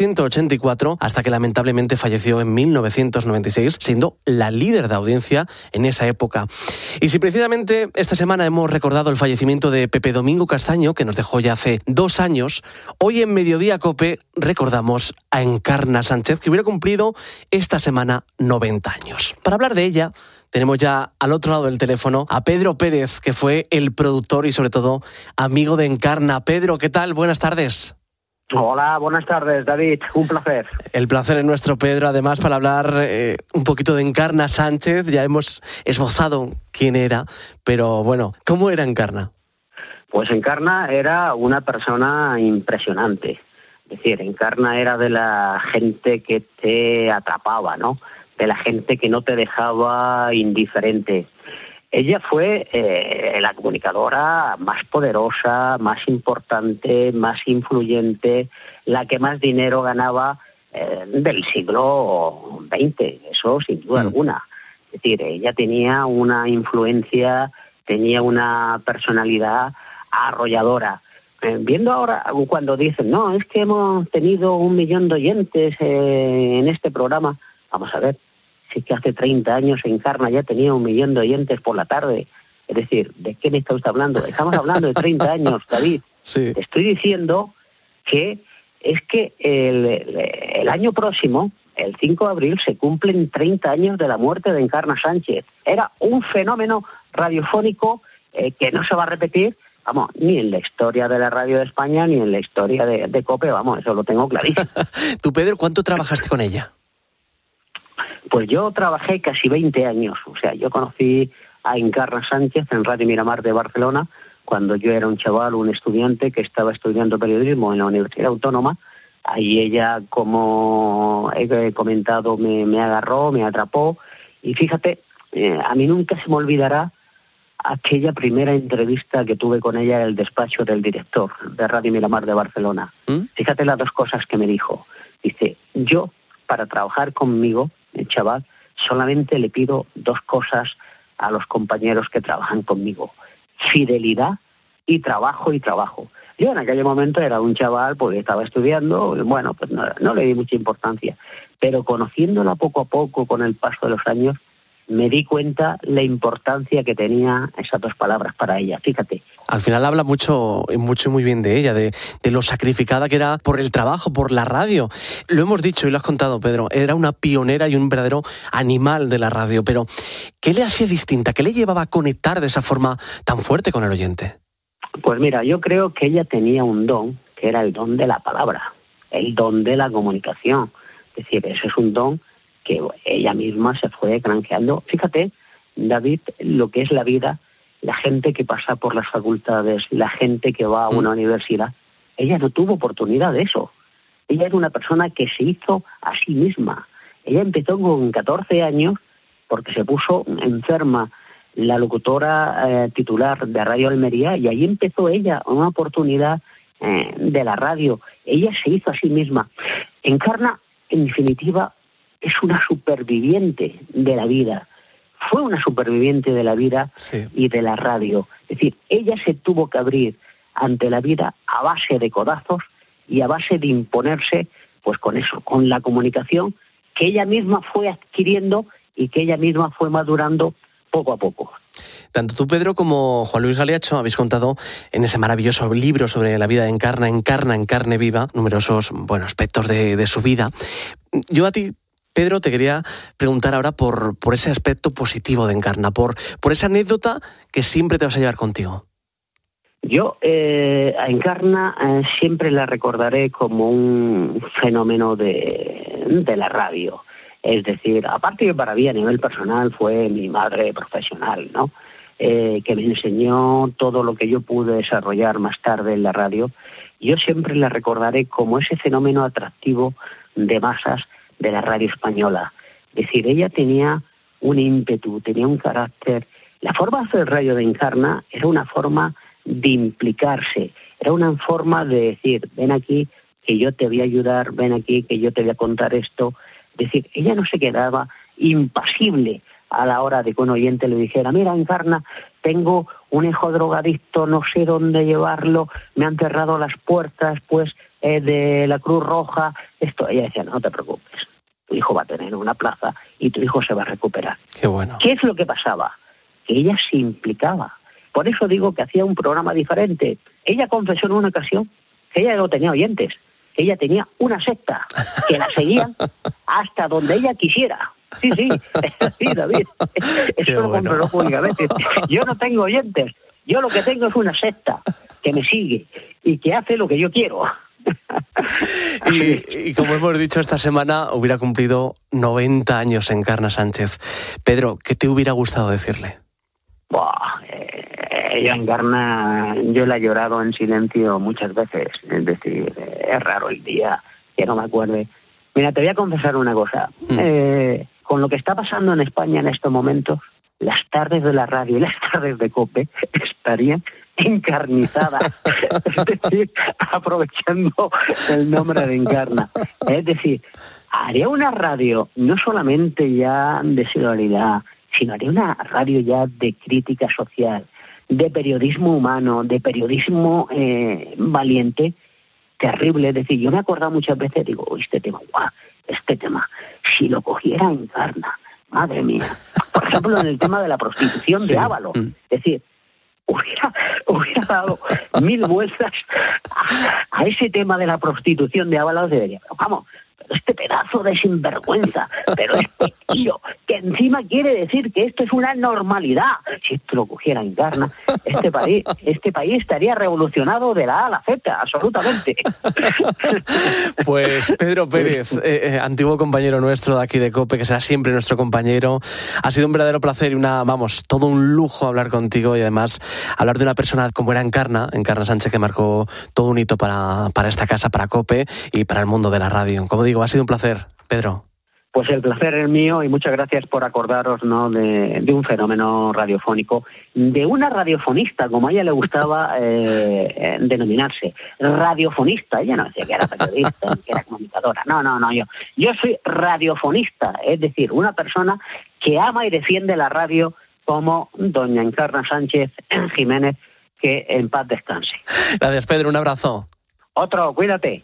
1984 hasta que lamentablemente falleció en 1996, siendo la líder de audiencia en esa época. Y si precisamente esta semana hemos recordado el fallecimiento de Pepe Domingo Castaño, que nos dejó ya hace 2 años, hoy en Mediodía COPE recordamos a Encarna Sánchez, que hubiera cumplido esta semana 90 años. Para hablar de ella, tenemos ya al otro lado del teléfono a Pedro Pérez, que fue el productor y sobre todo amigo de Encarna. Pedro, ¿qué tal? Buenas tardes. Hola, buenas tardes, David. Un placer. El placer es nuestro, Pedro. Además, para hablar un poquito de Encarna Sánchez, ya hemos esbozado quién era, pero bueno, ¿cómo era Encarna? Pues Encarna era una persona impresionante. Es decir, Encarna era de la gente que te atrapaba, ¿no? De la gente que no te dejaba indiferente. Ella fue la comunicadora más poderosa, más importante, más influyente, la que más dinero ganaba del siglo XX, eso sin duda alguna. Es decir, ella tenía una influencia, tenía una personalidad arrolladora. Viendo ahora cuando dicen, no, es que hemos tenido 1 millón de oyentes en este programa, vamos a ver, si es que hace 30 años Encarna ya tenía 1 millón de oyentes por la tarde. Es decir, ¿de qué me está usted hablando? Estamos hablando de 30 años, David. Sí. Te estoy diciendo que es que el año próximo, el 5 de abril, se cumplen 30 años de la muerte de Encarna Sánchez. Era un fenómeno radiofónico que no se va a repetir, vamos, ni en la historia de la radio de España, ni en la historia de COPE, vamos, eso lo tengo clarísimo. ¿Tú, Pedro, cuánto trabajaste con ella? Pues yo trabajé casi 20 años, o sea, yo conocí a Encarna Sánchez en Radio Miramar de Barcelona, cuando yo era un chaval, un estudiante que estaba estudiando periodismo en la Universidad Autónoma. Ahí ella, como he comentado, me agarró, me atrapó, y fíjate, a mí nunca se me olvidará aquella primera entrevista que tuve con ella en el despacho del director de Radio Miramar de Barcelona. Fíjate las 2 cosas que me dijo. Dice, yo, para trabajar conmigo, el chaval, solamente le pido 2 cosas a los compañeros que trabajan conmigo: fidelidad y trabajo y trabajo. Yo en aquel momento era un chaval porque estaba estudiando, bueno, pues no le di mucha importancia, pero conociéndola poco a poco con el paso de los años, me di cuenta la importancia que tenía esas 2 palabras para ella, fíjate. Al final habla mucho y muy bien de ella, de lo sacrificada que era por el trabajo, por la radio. Lo hemos dicho y lo has contado, Pedro, era una pionera y un verdadero animal de la radio, pero ¿qué le hacía distinta? ¿Qué le llevaba a conectar de esa forma tan fuerte con el oyente? Pues mira, yo creo que ella tenía un don, que era el don de la palabra, el don de la comunicación. Es decir, eso es un don que ella misma se fue granjeando. Fíjate, David, lo que es la vida, la gente que pasa por las facultades, la gente que va a una universidad, ella no tuvo oportunidad de eso. Ella era una persona que se hizo a sí misma. Ella empezó con 14 años porque se puso enferma la locutora titular de Radio Almería, y ahí empezó ella una oportunidad de la radio. Ella se hizo a sí misma. Encarna, en definitiva, es una superviviente de la vida. Fue una superviviente de la vida, sí, y de la radio. Es decir, ella se tuvo que abrir ante la vida a base de codazos y a base de imponerse, pues con eso, con la comunicación que ella misma fue adquiriendo y que ella misma fue madurando poco a poco. Tanto tú, Pedro, como Juan Luis Galeacho habéis contado en ese maravilloso libro sobre la vida de Encarna en carne viva, numerosos aspectos de su vida. Yo a ti, Pedro, te quería preguntar ahora por ese aspecto positivo de Encarna, por esa anécdota que siempre te vas a llevar contigo. Yo a Encarna siempre la recordaré como un fenómeno de la radio. Es decir, aparte que para mí a nivel personal fue mi madre profesional, ¿no? Que me enseñó todo lo que yo pude desarrollar más tarde en la radio. Yo siempre la recordaré como ese fenómeno atractivo de masas de la radio española. Es decir, ella tenía un ímpetu, tenía un carácter. La forma de hacer radio de Encarna era una forma de implicarse, era una forma de decir, ven aquí que yo te voy a ayudar, ven aquí que yo te voy a contar esto. Es decir, ella no se quedaba impasible a la hora de que un oyente le dijera, mira, Encarna, tengo un hijo drogadicto, no sé dónde llevarlo, me han cerrado las puertas pues de la Cruz Roja. Ella decía, no te preocupes, tu hijo va a tener una plaza y tu hijo se va a recuperar. Qué bueno. ¿Qué es lo que pasaba? Que ella se implicaba. Por eso digo que hacía un programa diferente. Ella confesó en una ocasión que ella no tenía oyentes, que ella tenía una secta, que la seguían hasta donde ella quisiera. Sí, David. Eso lo comprobó públicamente. Yo no tengo oyentes, yo lo que tengo es una secta que me sigue y que hace lo que yo quiero. Y como hemos dicho, esta semana hubiera cumplido 90 años Encarna Sánchez. Pedro, ¿qué te hubiera gustado decirle? Ella Encarna, yo la he llorado en silencio muchas veces. Es decir, es raro el día que no me acuerde. Mira, te voy a confesar una cosa. Con lo que está pasando en España en estos momentos, las tardes de la radio y las tardes de COPE estarían encarnizadas. Es decir, aprovechando el nombre de Encarna. Es decir, haría una radio no solamente ya de solidaridad, sino haría una radio ya de crítica social, de periodismo humano, de periodismo valiente, terrible. Es decir, yo me he acordado muchas veces, digo, este tema, si lo cogiera Encarna, madre mía. Por ejemplo, en el tema de la prostitución de Ábalos. Es decir, hubiera dado 1000 vueltas a ese tema de la prostitución de Ábalos. Debería, pero vamos, este pedazo de sinvergüenza, pero este tío que encima quiere decir que esto es una normalidad. Si esto lo cogiera Encarna, este país estaría revolucionado de la A a la Z, absolutamente. Pues Pedro Pérez, antiguo compañero nuestro de aquí de COPE, que será siempre nuestro compañero, ha sido un verdadero placer y todo un lujo hablar contigo y además hablar de una persona como era Encarna Sánchez, que marcó todo un hito para esta casa, para COPE y para el mundo de la radio. Como digo, ha sido un placer, Pedro. Pues el placer es mío y muchas gracias por acordaros, ¿no?, de un fenómeno radiofónico, de una radiofonista, como a ella le gustaba denominarse, radiofonista. Ella no decía que era periodista, que era comunicadora. No, yo soy radiofonista, es decir, una persona que ama y defiende la radio como doña Encarna Sánchez Jiménez, que en paz descanse. Gracias, Pedro, un abrazo. Otro, cuídate.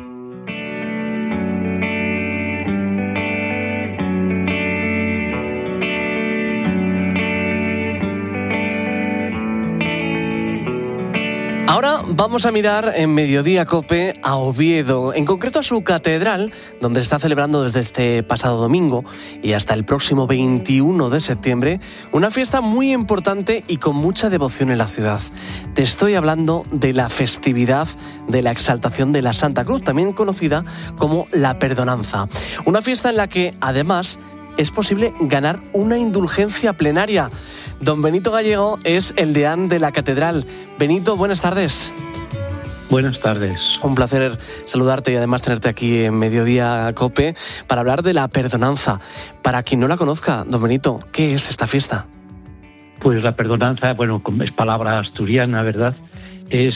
Ahora vamos a mirar en Mediodía COPE a Oviedo, en concreto a su catedral, donde se está celebrando desde este pasado domingo y hasta el próximo 21 de septiembre una fiesta muy importante y con mucha devoción en la ciudad. Te estoy hablando de la festividad de la Exaltación de la Santa Cruz, también conocida como la Perdonanza. Una fiesta en la que, además, es posible ganar una indulgencia plenaria. Don Benito Gallego es el deán de la catedral. Benito, buenas tardes. Buenas tardes. Un placer saludarte y además tenerte aquí en Mediodía COPE para hablar de la Perdonanza. Para quien no la conozca, don Benito, ¿qué es esta fiesta? Pues la Perdonanza, es palabra asturiana, ¿verdad? Es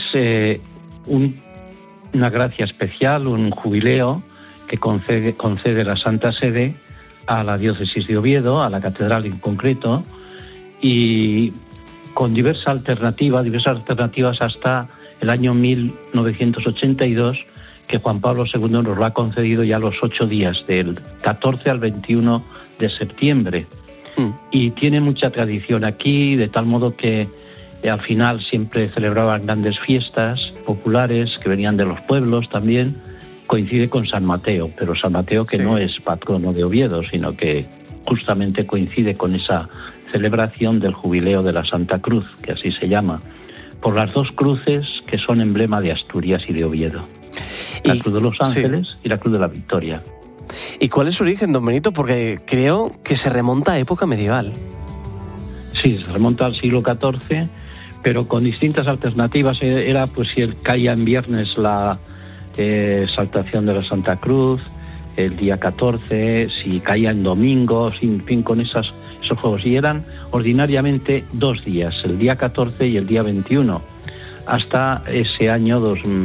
una gracia especial, un jubileo que concede la Santa Sede a la diócesis de Oviedo, a la catedral en concreto, y con diversas alternativas hasta el año 1982, que Juan Pablo II nos lo ha concedido ya los 8 días, del 14 al 21 de septiembre. Y tiene mucha tradición aquí, de tal modo que al final siempre celebraban grandes fiestas populares que venían de los pueblos también. Coincide con San Mateo, pero San Mateo que no es patrono de Oviedo, sino que justamente coincide con esa celebración del jubileo de la Santa Cruz, que así se llama, por las dos cruces que son emblema de Asturias y de Oviedo. La Cruz de los Ángeles y la Cruz de la Victoria. ¿Y cuál es su origen, don Benito? Porque creo que se remonta a época medieval. Sí, se remonta al siglo XIV, pero con distintas alternativas. Era, pues, si caía en viernes la exaltación de la Santa Cruz, el día 14, si caía en domingo, en fin, con esos juegos. Y eran ordinariamente 2 días, el día 14 y el día 21, hasta ese año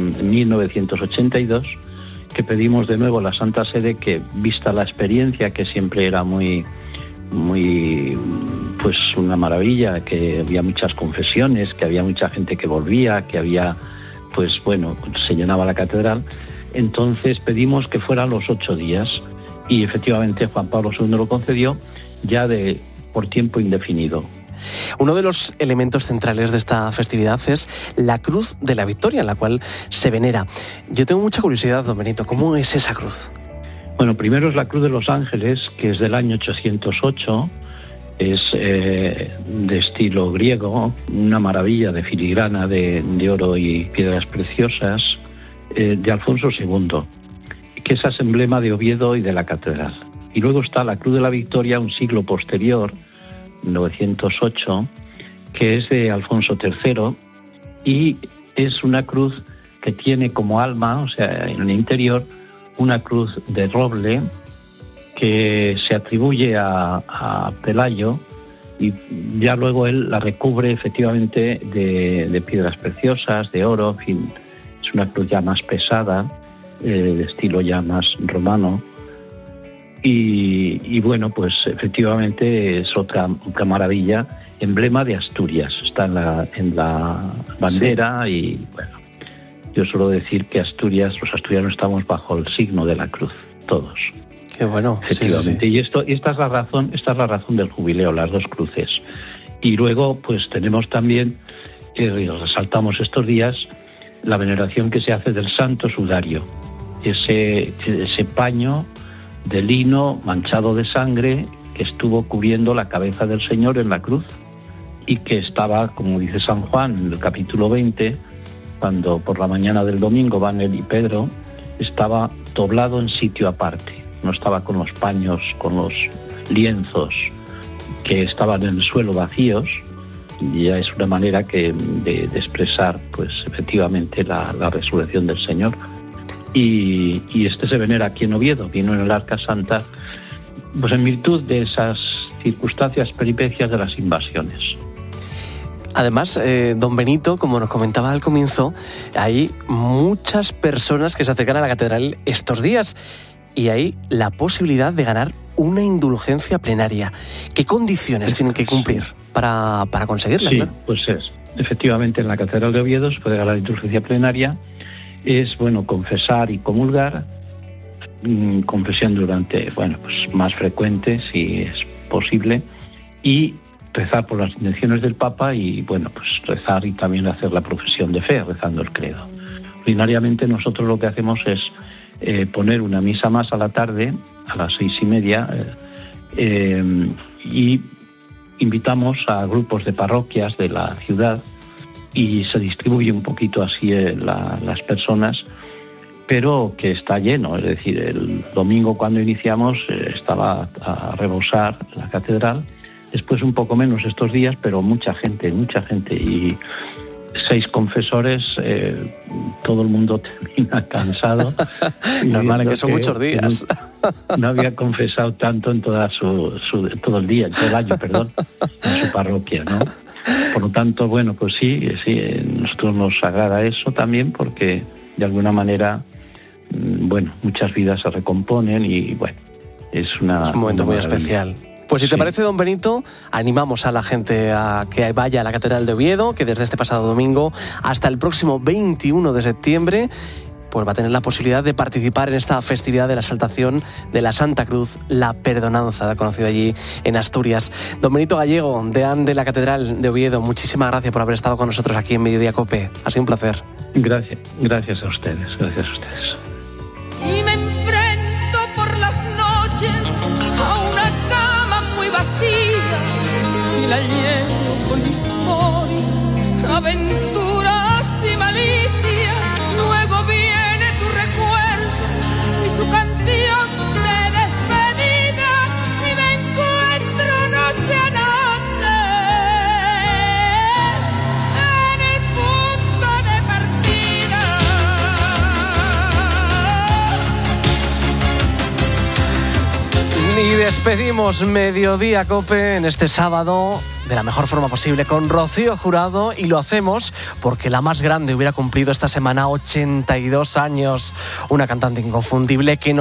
1982, que pedimos de nuevo a la Santa Sede que, vista la experiencia, que siempre era muy, pues una maravilla, que había muchas confesiones, que había mucha gente que volvía, que había, pues bueno, se llenaba la catedral. Entonces pedimos que fueran los 8 días y efectivamente Juan Pablo II lo concedió ya por tiempo indefinido. Uno de los elementos centrales de esta festividad es la Cruz de la Victoria, en la cual se venera. Yo tengo mucha curiosidad, don Benito, ¿cómo es esa cruz? Bueno, primero es la Cruz de los Ángeles, que es del año 808, es de estilo griego, una maravilla de filigrana de oro y piedras preciosas, de Alfonso II, que es emblema de Oviedo y de la catedral. Y luego está la Cruz de la Victoria, un siglo posterior, 908, que es de Alfonso III, y es una cruz que tiene como alma, o sea, en el interior, una cruz de roble que se atribuye a Pelayo, y ya luego él la recubre efectivamente de piedras preciosas, de oro, en fin, es una cruz ya más pesada, de estilo ya más romano. Y bueno, pues efectivamente es otra maravilla, emblema de Asturias, está en la bandera. Sí. Y bueno, yo suelo decir que Asturias, los asturianos estamos bajo el signo de la cruz, todos. Qué bueno. Efectivamente. Sí. Y esta es la razón del jubileo, las 2 cruces. Y luego pues tenemos también, resaltamos estos días, la veneración que se hace del Santo Sudario, ese paño de lino manchado de sangre que estuvo cubriendo la cabeza del Señor en la cruz y que estaba, como dice San Juan en el capítulo 20, cuando por la mañana del domingo van él y Pedro, estaba doblado en sitio aparte, no estaba con los paños, con los lienzos que estaban en el suelo vacíos. Y ya es una manera de expresar, pues efectivamente, la resurrección del Señor. Y este se venera aquí en Oviedo, vino en el Arca Santa, pues en virtud de esas circunstancias, peripecias de las invasiones. Además, don Benito, como nos comentaba al comienzo, hay muchas personas que se acercan a la catedral estos días y hay la posibilidad de ganar una indulgencia plenaria. ¿Qué condiciones tienen que cumplir para conseguirla? Sí, ¿no? Pues efectivamente en la Catedral de Oviedo se puede ganar indulgencia plenaria. Es, bueno, confesar y comulgar, confesión durante, bueno, pues más frecuente si es posible, y rezar por las intenciones del Papa y, bueno, pues rezar y también hacer la profesión de fe, rezando el credo. Ordinariamente nosotros lo que hacemos es poner una misa más a la tarde, a las 6:30, y invitamos a grupos de parroquias de la ciudad y se distribuye un poquito así las personas, pero que está lleno. Es decir, el domingo cuando iniciamos estaba a rebosar la catedral, después un poco menos estos días, pero mucha gente, y 6 confesores, todo el mundo termina cansado. Normal, que son muchos días. No había confesado tanto en todo el día, en todo el año, perdón, en su parroquia, ¿no? Por lo tanto, bueno, pues sí, nosotros nos agrada eso también porque de alguna manera, bueno, muchas vidas se recomponen y bueno, es un momento muy especial. Pues si te parece, don Benito, animamos a la gente a que vaya a la Catedral de Oviedo, que desde este pasado domingo hasta el próximo 21 de septiembre pues va a tener la posibilidad de participar en esta festividad de la exaltación de la Santa Cruz, la Perdonanza, conocida allí en Asturias. Don Benito Gallego, deán de la Catedral de Oviedo, muchísimas gracias por haber estado con nosotros aquí en Mediodía COPE. Ha sido un placer. Gracias a ustedes. Y me enfrento por las noches a una cama muy vacía y la lleno con historias, aventuras y malicias. Luego viene tu recuerdo y su canción de Y despedimos Mediodía Cope en este sábado de la mejor forma posible con Rocío Jurado, y lo hacemos porque la más grande hubiera cumplido esta semana 82 años, una cantante inconfundible que